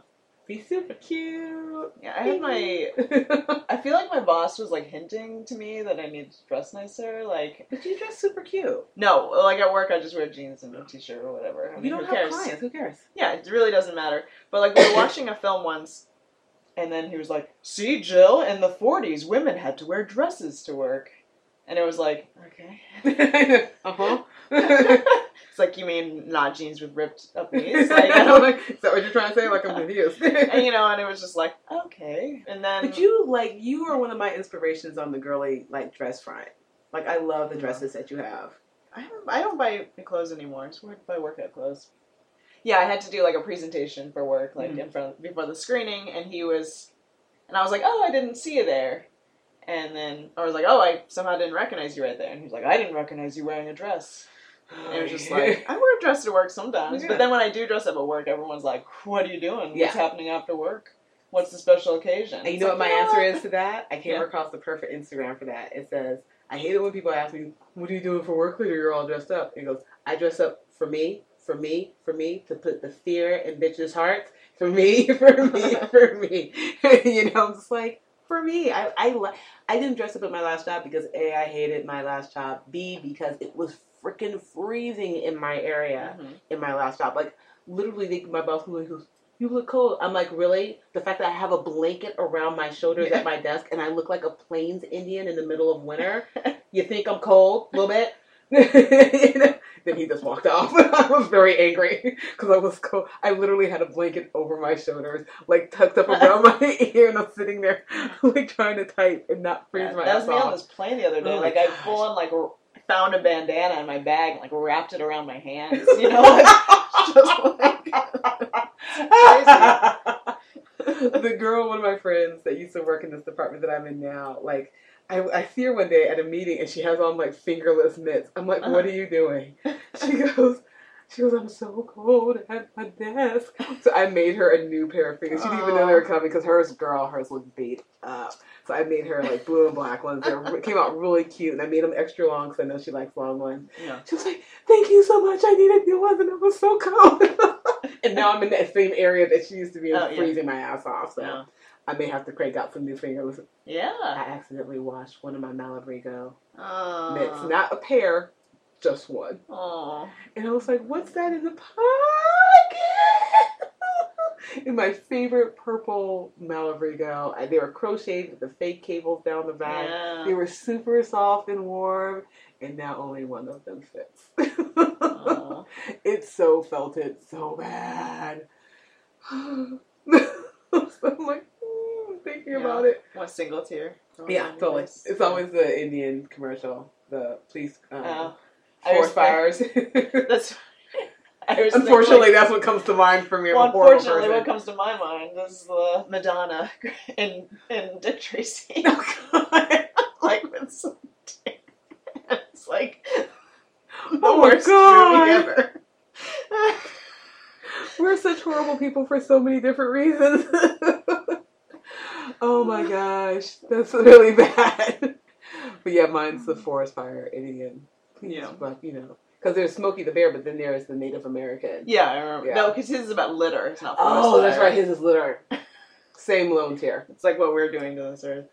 Be super cute. Yeah, I had my. I feel like my boss was like hinting to me that I needed to dress nicer. Like, but you dress super cute. No, like at work, I just wear jeans and a t-shirt or whatever. I mean, you don't have clients. Who cares? Yeah, it really doesn't matter. But like, we were watching a film once, and then he was like, "See, Jill, in the '40s, women had to wear dresses to work," and it was like, okay, It's like, you mean not jeans with ripped up knees? Like, I don't like. Is that what you're trying to say? Like, I'm confused. And and it was just like, okay. And then, but you are one of my inspirations on the girly like dress front. Like, I love the dresses that you have. I don't buy clothes anymore. I just buy workout clothes. Yeah, I had to do like a presentation for work, like before the screening, and I was like, oh, I didn't see you there. And then I was like, oh, I somehow didn't recognize you right there. And he was like, I didn't recognize you wearing a dress. And it was just like, I wear a dress to work sometimes. Yeah. But then when I do dress up at work, everyone's like, what are you doing? What's happening after work? What's the special occasion? And you know what my answer is to that? I came across the perfect Instagram for that. It says, I hate it when people ask me, what are you doing for work later? You're all dressed up. And he goes, I dress up for me, to put the fear in bitches' hearts. For me. I'm just like, for me. I didn't dress up at my last job because A, I hated my last job. B, because it was freaking freezing in my area in my last job. Like, literally, my boss goes, you look cold. I'm like, really? The fact that I have a blanket around my shoulders at my desk and I look like a Plains Indian in the middle of winter? You think I'm cold a little bit? Then he just walked off. I was very angry because I was cold. I literally had a blanket over my shoulders, like tucked up around my ear, and I'm sitting there like trying to type and not freeze my ass off. That was me on this plane the other day. Like, I full on like found a bandana in my bag and like wrapped it around my hands. You know, just like crazy. The girl, one of my friends that used to work in this department that I'm in now, like, I see her one day at a meeting and she has on like fingerless mitts. I'm like, what are you doing? She goes, I'm so cold at my desk. So I made her a new pair of fingers. She didn't even know they were coming because hers looked beat up. So I made her like blue and black ones. They came out really cute, and I made them extra long because I know she likes long ones. Yeah. She was like, thank you so much. I needed new ones and it was so cold. And now I'm in that same area that she used to be freezing my ass off. So I may have to crank out some new fingers. Yeah. I accidentally washed one of my Malabrigo mitts. Not a pair, just one. Aww. And I was like, what's that in the pocket? And my favorite purple Malabrigo. They were crocheted with the fake cables down the back. Yeah. They were super soft and warm. And now only one of them fits. It so felted so bad. So I'm like, thinking about it. One single tear. Yeah, totally. It's always the Indian commercial. The police forest fires. Unfortunately, that's what comes to mind for me. Well, unfortunately, what comes to my mind is Madonna in Dick Tracy. Oh, God. Like, it's like the worst movie ever. We're such horrible people for so many different reasons. Oh my gosh, that's really bad. But yeah, mine's the forest fire Indian. Yeah, but because there's Smokey the Bear, but then there's the Native American. Yeah, I remember. Yeah. No, because his is about litter. It's not forest fire. Oh, that's right. His is litter. Same lone tier. It's like what we're doing to this earth.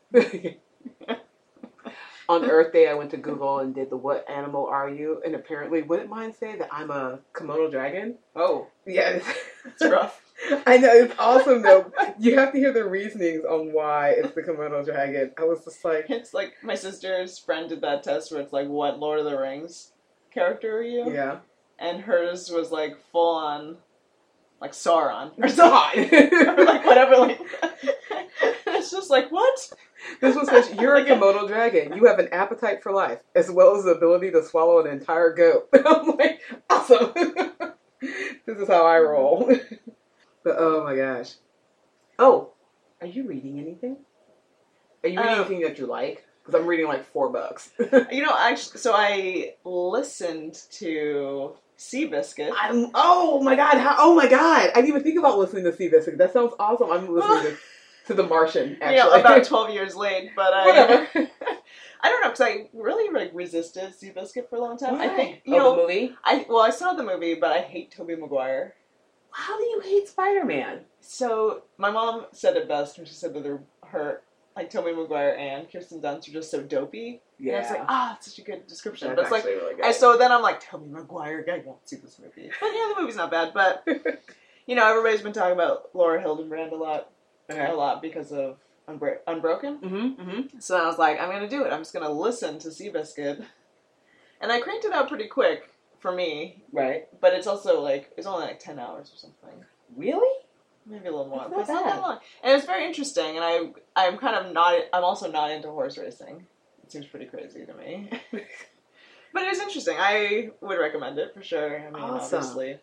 On Earth Day, I went to Google and did the "What animal are you?" And apparently, wouldn't mine say that I'm a Komodo dragon? Oh, yeah, it's rough. I know, it's awesome though. You have to hear the reasonings on why it's the Komodo dragon. I was just like, it's like my sister's friend did that test where it's like, what Lord of the Rings character are you? Yeah, and hers was like full on, like Sauron or something, or like whatever. Like, it's just like, what? This was such, you're a Komodo dragon. You have an appetite for life, as well as the ability to swallow an entire goat. I'm like, awesome. This is how I roll. But oh my gosh. Oh, are you reading anything? Are you reading anything that you like? Because I'm reading like 4 books. Actually, so I listened to Seabiscuit. Oh my god! Oh my god! I didn't even think about listening to Seabiscuit. That sounds awesome. I'm listening to The Martian. Actually, about 12 years late, but whatever. I don't know, because I really resisted Seabiscuit for a long time. Why? I think the movie. I saw the movie, but I hate Tobey Maguire. How do you hate Spider-Man? So my mom said it best when she said that her like Tobey Maguire and Kirsten Dunst are just so dopey. Yeah. And it's like, that's such a good description. That's but it's like, really good. and so then I'm like, Tobey Maguire, I won't see this movie. But yeah, the movie's not bad. But everybody's been talking about Laura Hildenbrand a lot because of Unbroken. Mm-hmm. So I was like, I'm gonna do it. I'm just gonna listen to Seabiscuit, and I cranked it out pretty quick for me. Right. But it's also like it's only like 10 hours or something. Really? Maybe a little more. It's not that long. And it's very interesting, and I'm kind of not. I'm also not into horse racing. It seems pretty crazy to me. But it is interesting. I would recommend it for sure. I mean, awesome. Obviously.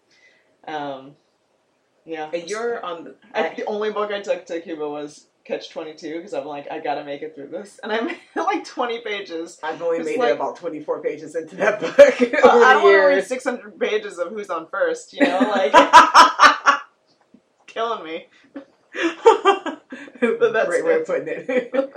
Yeah. And you're on the only book I took to Cuba was Catch-22 because I'm like, I gotta make it through this, and I made like 20 pages. I've only made like, it about 24 pages into that book. I don't want to read 600 pages of Who's on First. Like killing me. But that's great way of putting it.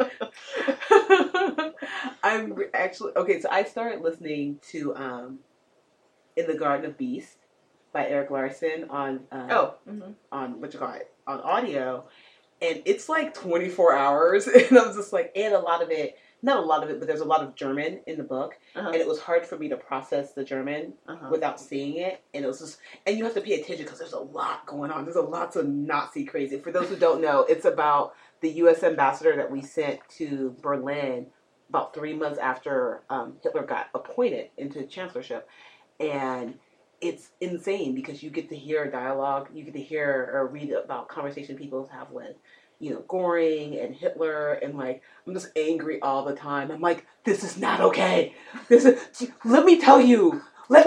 I'm actually okay. So I started listening to "In the Garden of Beasts" by Eric Larson on on what you call it, on audio, and it's like 24 hours, and I'm just like, and a lot of it. Not a lot of it, but there's a lot of German in the book, and it was hard for me to process the German without seeing it, and it was just, and you have to pay attention because there's a lot going on. There's a lot of Nazi crazy. For those who don't know, it's about the U.S. ambassador that we sent to Berlin about 3 months after Hitler got appointed into chancellorship, and it's insane because you get to hear dialogue, you get to hear or read about conversation people have with Goring and Hitler, and like, I'm just angry all the time. I'm like, this is not okay. Let me tell you. Like,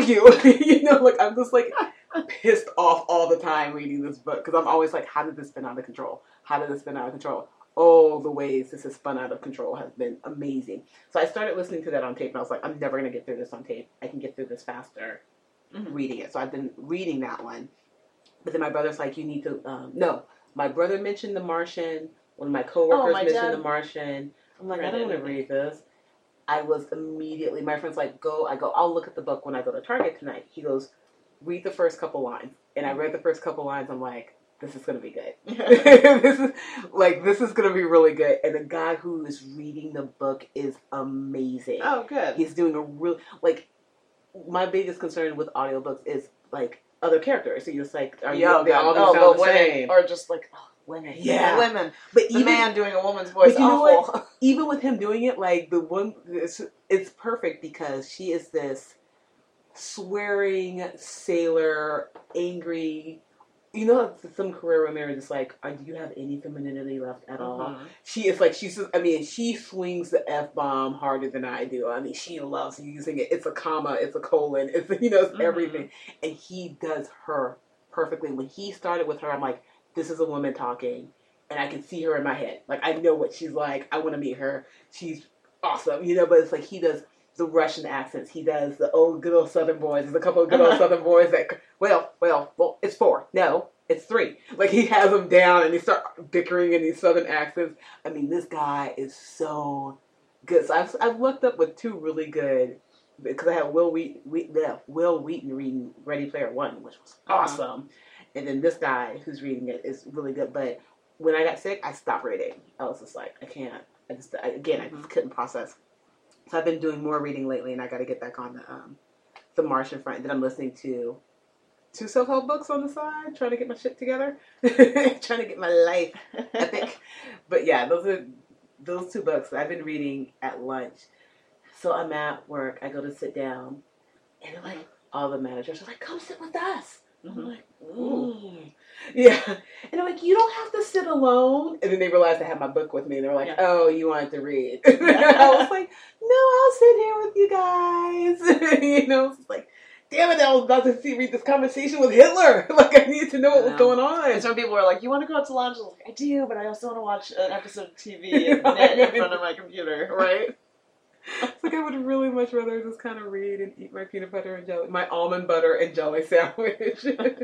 I'm just like pissed off all the time reading this book because I'm always like, how did this spin out of control? Oh, the ways this has spun out of control has been amazing. So I started listening to that on tape, and I was like, I'm never going to get through this on tape. I can get through this faster reading it. So I've been reading that one. But then my brother's like, you need to, no. My brother mentioned The Martian. One of my coworkers mentioned The Martian. I'm like, I don't want to read this. I was immediately, my friend's like, I'll look at the book when I go to Target tonight. He goes, read the first couple lines. And I read the first couple lines. I'm like, this is going to be good. This is going to be really good. And the guy who is reading the book is amazing. Oh, good. He's doing a real, my biggest concern with audiobooks is, other characters. So you're just like, they all sound the same? Or just like, women. Yeah. Women. But the man doing a woman's voice, but you know awful. what? Even with him doing it, it's perfect because she is this swearing sailor, angry. Some career women are just like, do you have any femininity left at all? She is like, she swings the F-bomb harder than I do. I mean, she loves using it. It's a comma, it's a colon, it's everything. And he does her perfectly. When he started with her, I'm like, this is a woman talking, and I can see her in my head. Like, I know what she's like. I want to meet her. She's awesome, but it's like he does the Russian accents. He does the good old Southern boys. There's a couple of good old Southern boys that, well, it's 4. No, it's 3. Like, he has them down, and they start bickering in these Southern accents. I mean, this guy is so good. So I've looked up with 2 really good, because I had Will Wheaton reading Ready Player One, which was awesome. And then this guy who's reading it is really good. But when I got sick, I stopped reading. I was just like, I can't. I just couldn't process. So I've been doing more reading lately, and I got to get back on the Martian front. Then I'm listening to 2 self-help books on the side, trying to get my shit together, trying to get my life epic. But yeah, those 2 books I've been reading at lunch. So I'm at work, I go to sit down, and all the managers are like, come sit with us. I'm like, ooh. Yeah. And I'm like, you don't have to sit alone. And then they realized I had my book with me. And they were like, oh, you wanted to read. I was like, no, I'll sit here with you guys. It's like, damn it, I was about to read this conversation with Hitler. Like, I needed to know what was going on. And some people were like, you want to go out to lunch? I was like, I do, but I also want to watch an episode of TV in front of my computer. Right? It's like I would really much rather just kind of read and eat my peanut butter and jelly, my almond butter and jelly sandwich.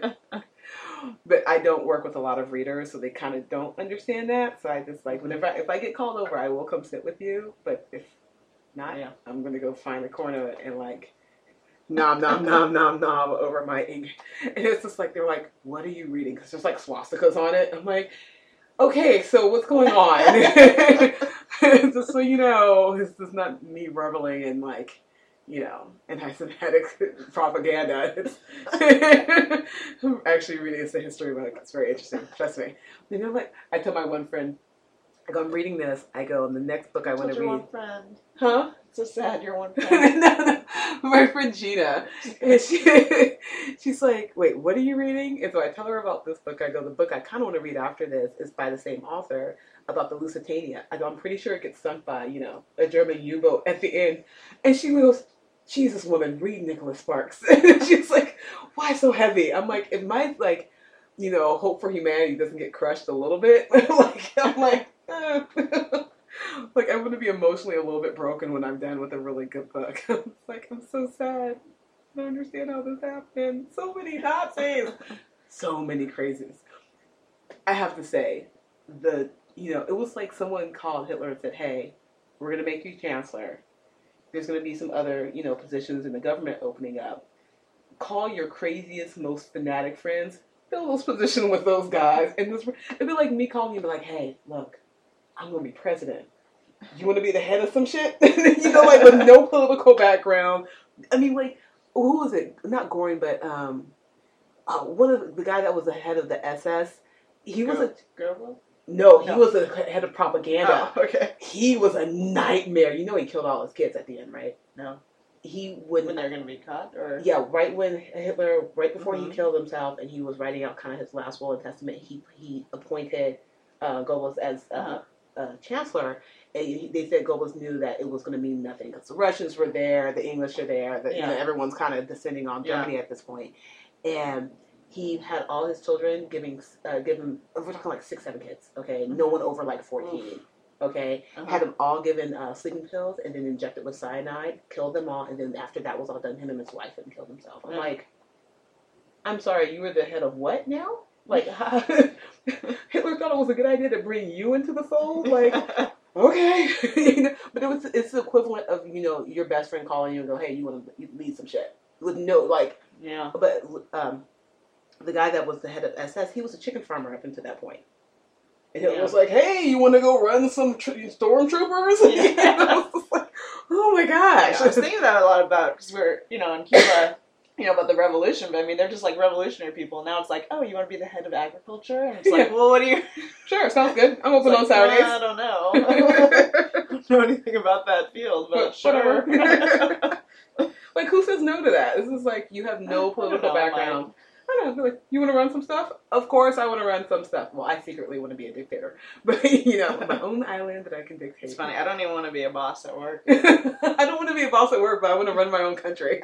But I don't work with a lot of readers, so they kind of don't understand that. So I just if I get called over, I will come sit with you. But if not, I'm going to go find a corner and nom nom nom nom nom over my ink, and it's just like they're like, "What are you reading?" Because there's like swastikas on it. I'm like, "Okay, so what's going on?" Just so you know, this is not me reveling in like, anti-Semitic propaganda. I'm actually reading a history book. It's very interesting. Trust me. Like I told my one friend, I'm reading this. I go, and the next book I want to read. One friend. Huh? It's so sad. You're one friend. No. My friend Gina, and she's like, "Wait, what are you reading?" And so I tell her about this book. I go, the book I kind of want to read after this is by the same author about the Lusitania. I go, I'm pretty sure it gets sunk by a German U-boat at the end. And she goes, Jesus, woman, read Nicholas Sparks. And she's like, why so heavy? I'm like, if my hope for humanity doesn't get crushed a little bit, I'm like, like I'm gonna be emotionally a little bit broken when I'm done with a really good book. I'm so sad. I don't understand how this happened. So many Nazis, so many crazies. I have to say, it was like someone called Hitler and said, "Hey, we're gonna make you chancellor. There's gonna be some other positions in the government opening up. Call your craziest, most fanatic friends, fill those positions with those guys." And it'd be like me calling you and be like, "Hey, look, I'm going to be president. You want to be the head of some shit?" Like with no political background. I mean, like, who was it? Not Goring, but one of the guy that was the head of the SS. He was Goebbels? No, he was the head of propaganda. Oh, okay. He was a nightmare. He killed all his kids at the end, right? No. He wouldn't. When they're going to be caught, or right when Hitler, right before he killed himself, and he was writing out kind of his last will and testament, he appointed Goebbels as chancellor, and they said Goebbels knew that it was going to mean nothing because the Russians were there, the English are there, everyone's kind of descending on Germany at this point, and he had all his children give him. We're talking like 6-7 kids. Okay, no one over like 14. Okay, had them all given sleeping pills and then injected with cyanide, killed them all, and then after that was all done, him and his wife and killed himself. I'm like, I'm sorry, you were the head of what now? Like, Hitler thought it was a good idea to bring you into the fold? Like, okay. But it's the equivalent of, your best friend calling you and go, hey, you want to lead some shit? With no, like, yeah. But the guy that was the head of SS, he was a chicken farmer up until that point. And Hitler was like, hey, you want to go run some stormtroopers? Yeah. I was just like, oh my gosh. I was thinking that a lot about, because we're, in Cuba, about the revolution, but I mean, they're just like revolutionary people. Now it's like, oh, you want to be the head of agriculture? And it's like, well, what do you... Sure, sounds good. I'm open on Saturdays. I don't know. I don't know anything about that field, but sure. Like, who says no to that? This is like, you have no political background. I don't know, like, you want to run some stuff? Of course I want to run some stuff. Well, I secretly want to be a dictator. But, my own island that I can dictate. It's funny, I don't even want to be a boss at work. I don't want to be a boss at work, but I want to run my own country.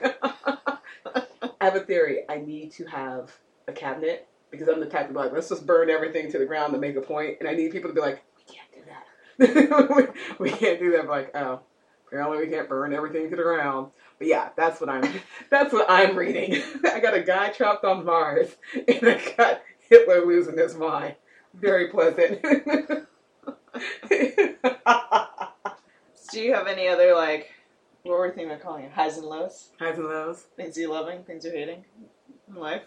I have a theory. I need to have a cabinet, because I'm the type to be like, let's just burn everything to the ground to make a point. And I need people to be like, we can't do that. we can't do that. But like, oh, apparently we can't burn everything to the ground. But yeah, that's what I'm reading. I got a guy trapped on Mars, and I got Hitler losing his mind. Very pleasant. Do you have any other, like, what were we thinking of calling it? Highs and lows? Highs and lows. Things you're loving, things you're hating in life?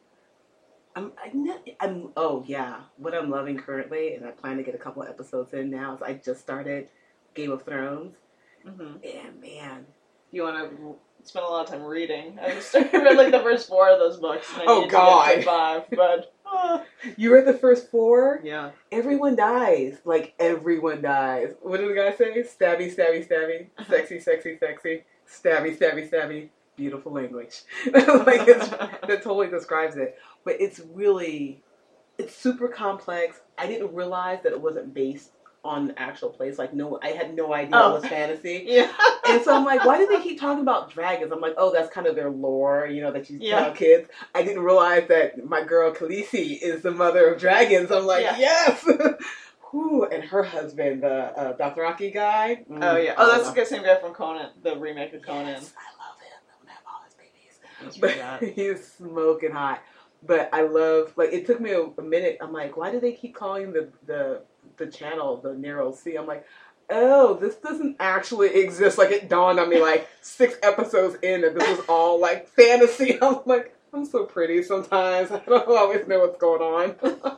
Oh yeah. What I'm loving currently, and I plan to get a couple of episodes in now, is I just started Game of Thrones. Mm-hmm. And man, you want to spend a lot of time reading. I read like the first 4 of those books. And I need God. To get to 5, but you read the first 4? Yeah. Everyone dies. Like everyone dies. What did the guy say? Stabby, stabby, stabby. Sexy, sexy, sexy. Stabby, stabby, stabby. Beautiful language. Like that totally describes it. But it's super complex. I didn't realize that it wasn't based on the actual place. Like, no, I had no idea it was fantasy. Yeah. And so I'm like, why do they keep talking about dragons? I'm like, oh, that's kind of their lore, that you tell kids. I didn't realize that my girl Khaleesi is the mother of dragons. I'm like, yes! Whew. And her husband, the Dothraki guy. Oh, yeah. Oh, that's the same guy from Conan, the remake of Conan. Yes, I love him. I'm going to have all his babies. But he's smoking hot. But I love, like, it took me a minute. I'm like, why do they keep calling the channel the Narrow Sea? I'm like, oh, this doesn't actually exist. Like, it dawned on me, like, 6 episodes in that this was all, like, fantasy. I'm like, I'm so pretty sometimes. I don't always know what's going on.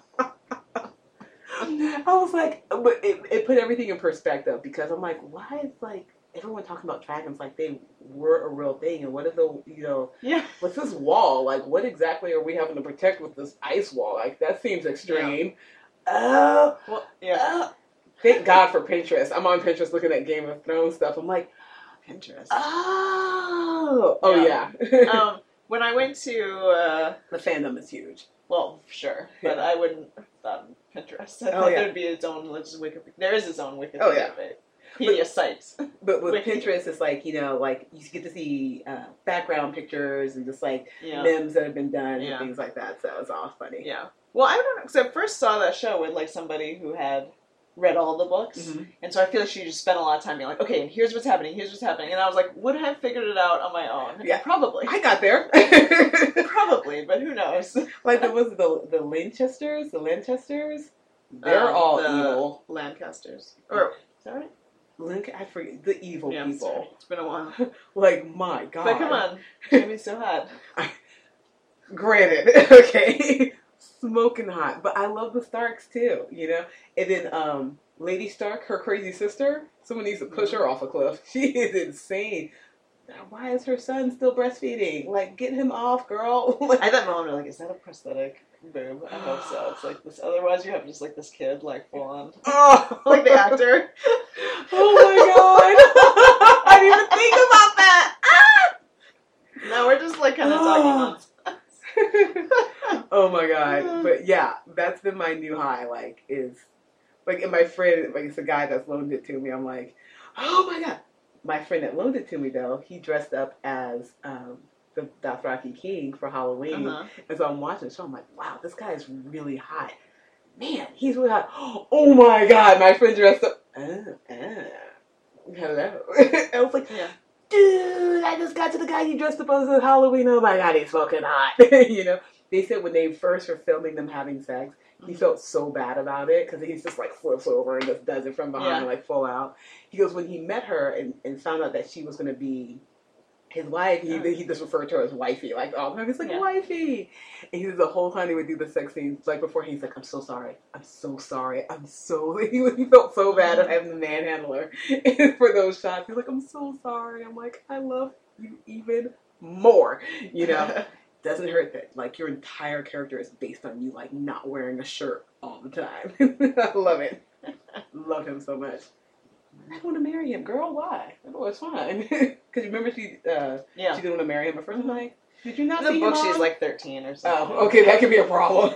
I was like, but it put everything in perspective, because I'm like, why is, like, everyone talking about dragons like they were a real thing, and what is the, what's this wall? Like, what exactly are we having to protect with this ice wall? Like, that seems extreme. Yeah. Well, yeah. Thank God for Pinterest. I'm on Pinterest looking at Game of Thrones stuff. I'm like, Pinterest. Oh yeah. When I went to the fandom is huge. Well, sure, but I wouldn't have thought Pinterest. I thought there'd be its own Wikipedia. There is its own Wikipedia sites. But with Pinterest, it's like, like you get to see background pictures and just like memes that have been done and things like that. So it's all funny. Yeah. Well, I don't know, because I first saw that show with like somebody who had read all the books, and so I feel like she just spent a lot of time being like, okay, here's what's happening, and I was like, would I have figured it out on my own? Yeah, probably. I got there. Probably, but who knows? Like, there was the Lanchesters, they're all evil. Lancasters. Or, is that right? I forget, the evil people. Sorry. It's been a while. Like, my God. But come on, Jamie's so hot. Granted, okay. Smoking hot, but I love the Starks too, And then Lady Stark, her crazy sister, someone needs to push her off a cliff. She is insane. Why is her son still breastfeeding? Like, get him off, girl. I thought mom was like, is that a prosthetic boob? I hope so. It's like this. Otherwise, you have just like this kid, like full on, like the actor. Oh my God! I didn't even think about that. No, we're just like kind of talking nonsense. Oh my God. But yeah, that's been my new high, and my friend, it's a guy that's loaned it to me. I'm like, oh my God. My friend that loaned it to me, though, he dressed up as the Dothraki king for Halloween. And so I'm watching the show, I'm like, wow, this guy is really hot. Man, he's really hot. Oh my God, my friend dressed up. Hello. I was like, dude, I just got to the guy he dressed up as Halloween. Oh my God, he's fucking hot. They said when they first were filming them having sex, he felt so bad about it because he's just like flips over and just does it from behind, like full out. He goes, when he met her and found out that she was going to be his wife, he just referred to her as wifey. Like, oh, he's like, wifey. And he was the whole time he would do the sex scenes, like before, he's like, I'm so sorry. He felt so bad at having the manhandle her for those shots. He's like, I'm so sorry. I'm like, I love you even more, Doesn't hurt that, like, your entire character is based on you, like, not wearing a shirt all the time. I love it. Love him so much. I don't want to marry him, girl. Why? Oh, it's fine. Because you remember she didn't want to marry him at first. I'm like, did you not see him? In the book, she's like 13 or something. Oh, okay, that could be a problem.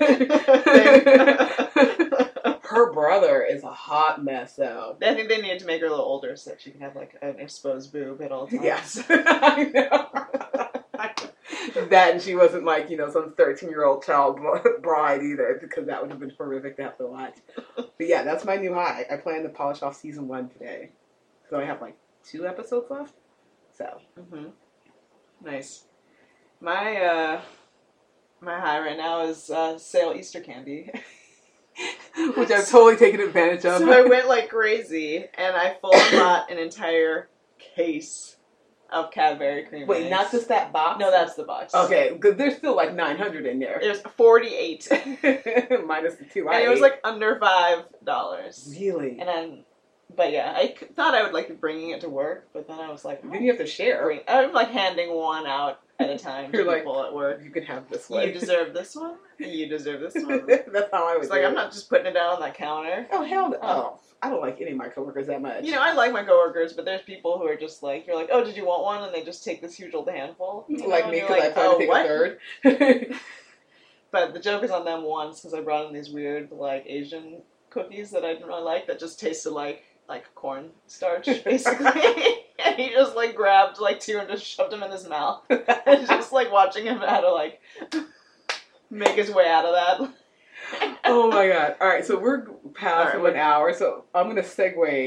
Her brother is a hot mess, though. I think they needed to make her a little older so that she can have, like, an exposed boob at all times. Yes. I know. That, and she wasn't like, some 13-year-old child bride either, because that would have been horrific to have to watch. But yeah, that's my new high. I plan to polish off season 1 today. So I have like 2 episodes left. So. Nice. My high right now is sale Easter candy. Which I've totally taken advantage of. So I went like crazy, and I fully bought an entire case of Cadbury cream. Wait, not just that box? No, that's the box. Okay, because there's still like 900 in there. There's 48. Minus the 2 and it was like under $5. Really? And then, but yeah, I thought I would like be bringing it to work, but then I was like, then you have to share. I'm like handing one out at a time to people at work. You can have this one. You deserve this one. And you deserve this one. That's how I was. Like, I'm not just putting it down on that counter. Oh hell no! Oh, I don't like any of my coworkers that much. I like my coworkers, but there's people who are just like, you're like, oh, did you want one? And they just take this huge old handful. Like me, because I plan to take a third. But the joke is on them once, because I brought in these weird, like, Asian cookies that I didn't really like, that just tasted like corn starch, basically. And he just, like, grabbed, like, 2 and just shoved them in his mouth. And just, like, watching him how to, like, make his way out of that. Oh, my God. All right, so we're past 1 hour, so I'm going to segue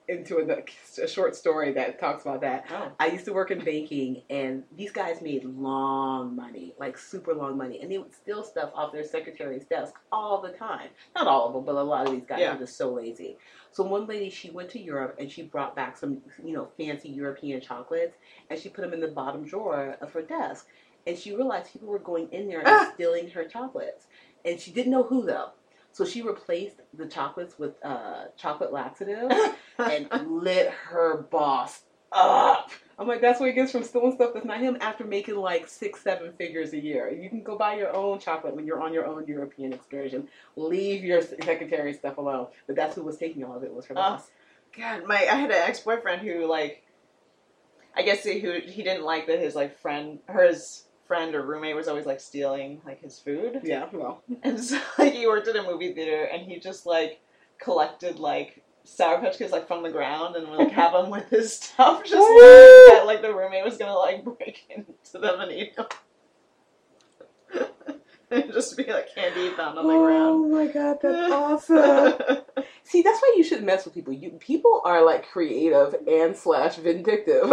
into a short story that talks about that. Oh. I used to work in banking, and these guys made long money, like super long money, and they would steal stuff off their secretary's desk all the time. Not all of them, but a lot of these guys are just so lazy. So one lady, she went to Europe, and she brought back some, fancy European chocolates, and she put them in the bottom drawer of her desk. And she realized people were going in there and stealing her chocolates. And she didn't know who, though. So she replaced the chocolates with chocolate laxative and lit her boss up. I'm like, that's what he gets from stealing stuff that's not him after making like 6-7 figures a year. You can go buy your own chocolate when you're on your own European excursion. Leave your secretary stuff alone. But that's who was taking all of it, was her boss. God, I had an ex-boyfriend who, like, I guess he didn't like that his friend or roommate was always like stealing like his food. Yeah, well. And so like he worked at a movie theater and he just like collected like Sour Patch Kids like from the ground and would like have them with his stuff, just that like the roommate was gonna like break into them and eat them. And just be like candy found on the ground. Oh my god, that's awesome. See, that's why you should mess with people. People are like creative and / vindictive.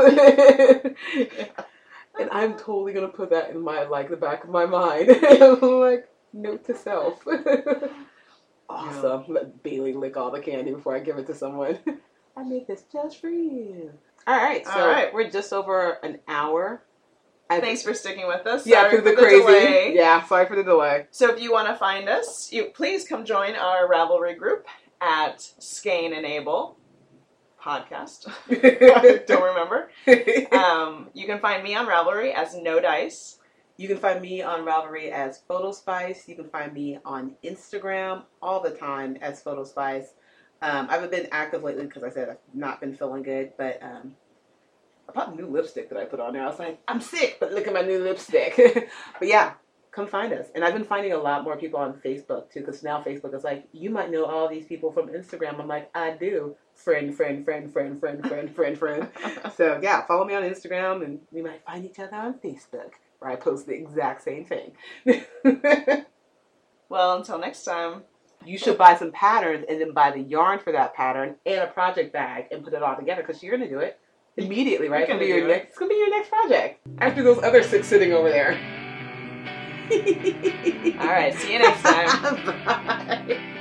And I'm totally gonna put that in my the back of my mind. Like, note to self. Awesome. Yeah. Let Bailey lick all the candy before I give it to someone. I made this just for you. Alright, so we're just over an hour. Thanks for sticking with us. Yeah, for the crazy delay. Yeah, sorry for the delay. So if you want to find us, please come join our Ravelry group at Skane and Abel podcast. Don't remember. You can find me on Ravelry as No Dice. You can find me on Ravelry as Photospice. You can find me on Instagram all the time as Photospice. I haven't been active lately because I said I've not been feeling good, but I bought new lipstick that I put on there. I was like, I'm sick, but look at my new lipstick. But yeah, come find us. And I've been finding a lot more people on Facebook too, because now Facebook is like, you might know all these people from Instagram. I'm like, I do. Friend. So yeah, follow me on Instagram and we might find each other on Facebook, where I post the exact same thing. Well, until next time. You should buy some patterns and then buy the yarn for that pattern and a project bag and put it all together, because you're going to do it immediately, right? It's going to be your next project. After those other 6 sitting over there. All right, see you next time. Bye.